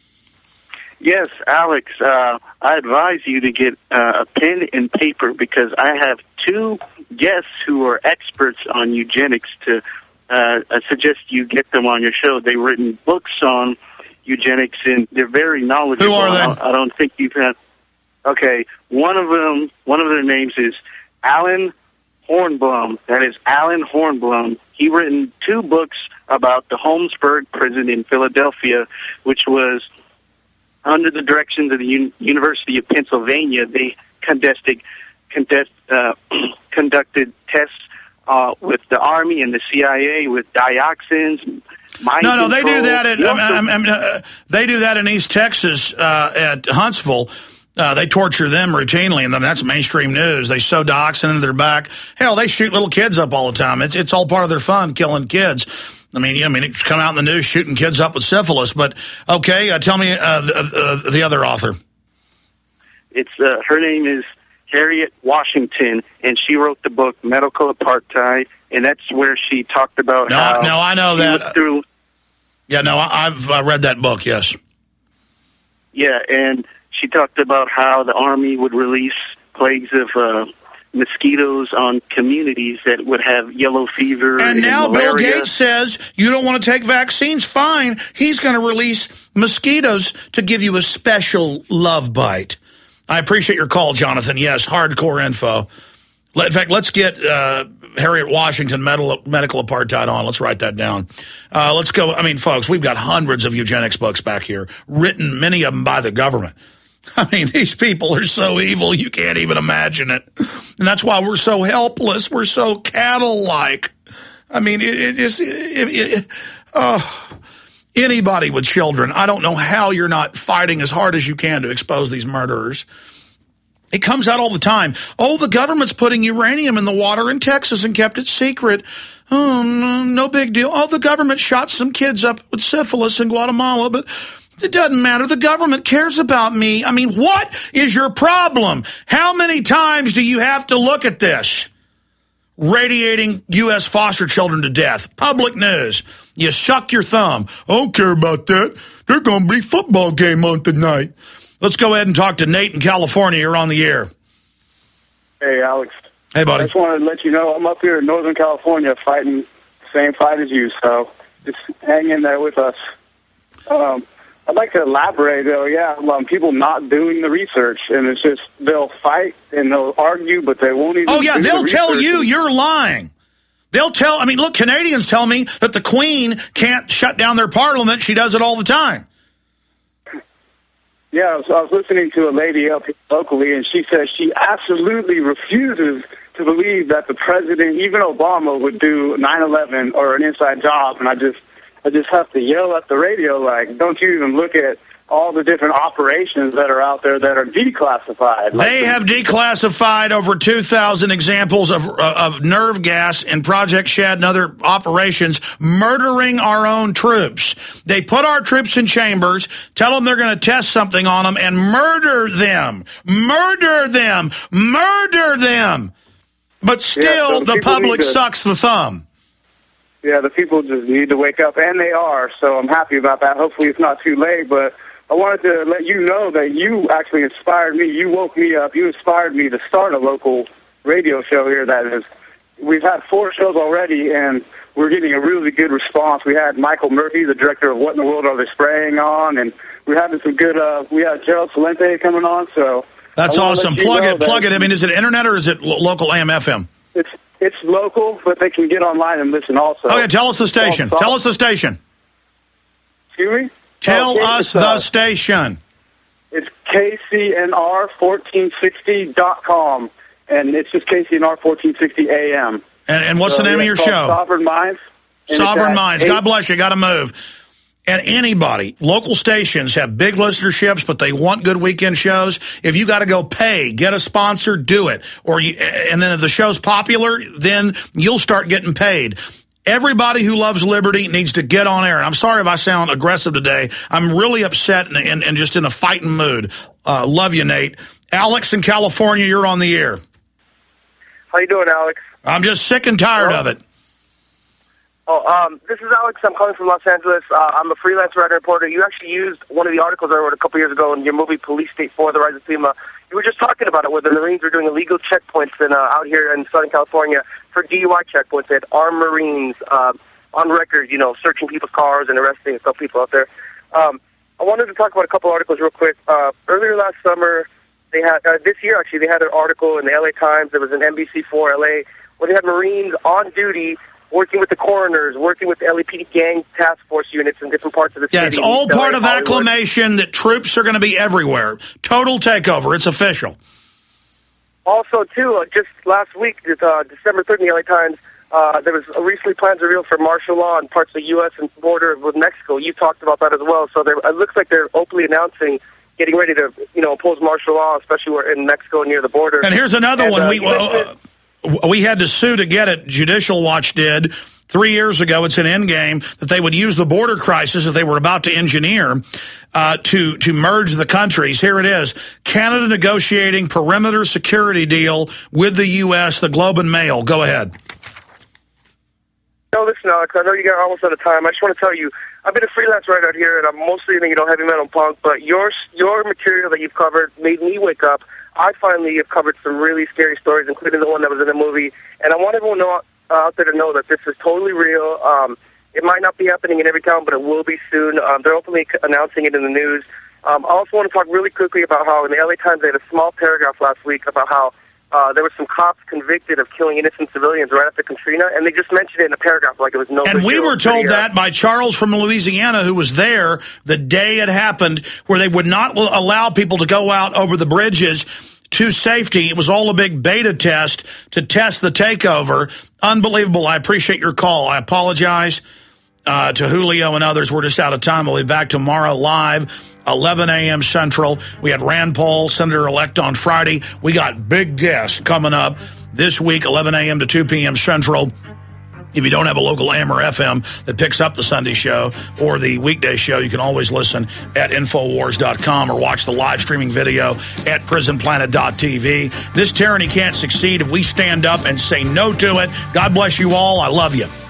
Yes, Alex, uh, I advise you to get uh, a pen and paper because I have two guests who are experts on eugenics to uh, I suggest you get them on your show. They've written books on eugenics, and they're very knowledgeable. Who are they? I, I don't think you've had... Okay, one of them, one of their names is Alan Hornblum. That is Alan Hornblum. He written two books about the Holmesburg prison in Philadelphia, which was... under the directions of the Un- University of Pennsylvania. They conducted, conduct, uh, conducted tests uh, with the Army and the C I A with dioxins. Mind no, no, they control. do that. At, um, um, um, uh, they do that in East Texas uh, at Huntsville. Uh, they torture them routinely, and that's mainstream news. They sew dioxin into their back. Hell, they shoot little kids up all the time. It's it's all part of their fun, killing kids. I mean, I mean, it's come out in the news shooting kids up with syphilis. But okay, uh, tell me uh, the, uh, the other author. It's uh, her name is Harriet Washington, and she wrote the book Medical Apartheid, and that's where she talked about no, how. No, I know that. Through, yeah, no, I've uh, read that book. Yes. Yeah, and she talked about how the Army would release plagues of. Uh, mosquitoes on communities that would have yellow fever and, and now malaria. Bill Gates says you don't want to take vaccines. Fine, he's going to release mosquitoes to give you a special love bite. I appreciate your call, Jonathan. Yes, hardcore info. In fact, let's get uh, Harriet Washington medical, medical apartheid on. Let's write that down. Uh, let's go. I mean, folks, we've got hundreds of eugenics books back here, written, many of them by the government. I mean, these people are so evil, you can't even imagine it. And that's why we're so helpless. We're so cattle-like. I mean, it, it is... It, it, oh, anybody with children, I don't know how you're not fighting as hard as you can to expose these murderers. It comes out all the time. Oh, the government's putting uranium in the water in Texas and kept it secret. Oh, no, no big deal. Oh, the government shot some kids up with syphilis in Guatemala, but... it doesn't matter. The government cares about me. I mean, what is your problem? How many times do you have to look at this? Radiating U S foster children to death. Public news. You suck your thumb. I don't care about that. There's going to be a football game on tonight. Let's go ahead and talk to Nate in California. You're on the air. Hey, Alex. Hey, buddy. I just wanted to let you know I'm up here in Northern California fighting the same fight as you, so just hang in there with us. Um, I'd like to elaborate, though, yeah, on people not doing the research. And it's just, they'll fight and they'll argue, but they won't even Oh, yeah, do they'll the tell research. you you're lying. They'll tell, I mean, look, Canadians tell me that the Queen can't shut down their parliament. She does it all the time. Yeah, I was, I was listening to a lady up here locally, and she says she absolutely refuses to believe that the president, even Obama, would do nine eleven or an inside job. And I just, I just have to yell at the radio, like, don't you even look at all the different operations that are out there that are declassified. Like They have declassified over two thousand examples of uh, of nerve gas in Project Shed and other operations, murdering our own troops. They put our troops in chambers, tell them they're going to test something on them, and murder them. Murder them. Murder them. But still, Yeah, so the people public need to- sucks the thumb. Yeah, the people just need to wake up, and they are, so I'm happy about that. Hopefully it's not too late, but I wanted to let you know that you actually inspired me. You woke me up. You inspired me to start a local radio show here that is, we've had four shows already, and we're getting a really good response. We had Michael Murphy, the director of What in the World Are They Spraying On, and we're having some good, uh, we had Gerald Salente coming on, so. That's I wanna awesome. let you Plug know it, that plug it. I mean, is it internet or is it lo- local A M F M? It's, it's local, but they can get online and listen also. Oh, yeah, tell us the station. Well, Tell us the station. Excuse me? Tell Oh, us it's, uh, the station. It's K C N R fourteen sixty dot com, and it's just K C N R fourteen sixty A M. And, and what's So, the name yeah, of your it's called show? Sovereign Minds. And Sovereign it's at Minds. eight- God bless you. Got to move. And anybody, local stations have big listenerships, but they want good weekend shows. If you got to go pay, get a sponsor, do it. Or you, and then if the show's popular, then you'll start getting paid. Everybody who loves liberty needs to get on air. And I'm sorry if I sound aggressive today. I'm really upset and, and, and just in a fighting mood. Uh, love you, Nate. Alex in California, you're on the air. How you doing, Alex? I'm just sick and tired Hello? of it. Oh, um, this is Alex. I'm calling from Los Angeles. Uh, I'm a freelance writer and reporter. You actually used one of the articles I wrote a couple years ago in your movie Police State four, The Rise of FEMA. You were just talking about it, where the Marines were doing illegal checkpoints in, uh, out here in Southern California for D U I checkpoints. They had armed Marines uh, on record, you know, searching people's cars and arresting a couple people out there. Um, I wanted to talk about a couple articles real quick. Uh, earlier last summer, they had uh, this year actually they had an article in the L A Times. There was an N B C four L A where they had Marines on duty, working with the coroners, working with the L A P D gang task force units in different parts of the Yeah, city. it's all L A, part of Hollywood. acclamation that troops are going to be everywhere. Total takeover. It's official. Also, too, uh, just last week, uh, December third in the L A Times, uh, there was a recently plans revealed for martial law in parts of the U S and border with Mexico. You talked about that as well. So there, it looks like they're openly announcing getting ready to, you know, impose martial law, especially where in Mexico near the border. And here's another And, one. uh, We uh, we had to sue to get it. Judicial Watch did three years ago. It's an endgame that they would use the border crisis that they were about to engineer uh, to to merge the countries. Here it is: Canada negotiating perimeter security deal with the U S. The Globe and Mail. Go ahead. No, listen, Alex, I know you got almost out of time. I just want to tell you, I've been a freelance writer out here, and I'm mostly in, you know, heavy metal and punk, but your, your material that you've covered made me wake up. I finally have covered some really scary stories, including the one that was in the movie, and I want everyone know, uh, out there to know that this is totally real. Um, it might not be happening in every town, but it will be soon. Um, they're openly announcing it in the news. Um, I also want to talk really quickly about how in the L A Times they had a small paragraph last week about how Uh, there were some cops convicted of killing innocent civilians right after Katrina, and they just mentioned it in a paragraph like it was no And big we deal. were told Pretty, uh, that by Charles from Louisiana, who was there the day it happened, where they would not l- allow people to go out over the bridges to safety. It was all a big beta test to test the takeover. Unbelievable. I appreciate your call. I apologize uh, to Julio and others. We're just out of time. We'll be back tomorrow live, eleven a.m. Central. We had Rand Paul, Senator-elect, on Friday. We got big guests coming up this week, eleven a.m. to two p.m. Central. If you don't have a local A M or F M that picks up the Sunday show or the weekday show, you can always listen at Infowars dot com or watch the live streaming video at Prison Planet dot T V. This tyranny can't succeed if we stand up and say no to it. God bless you all. I love you.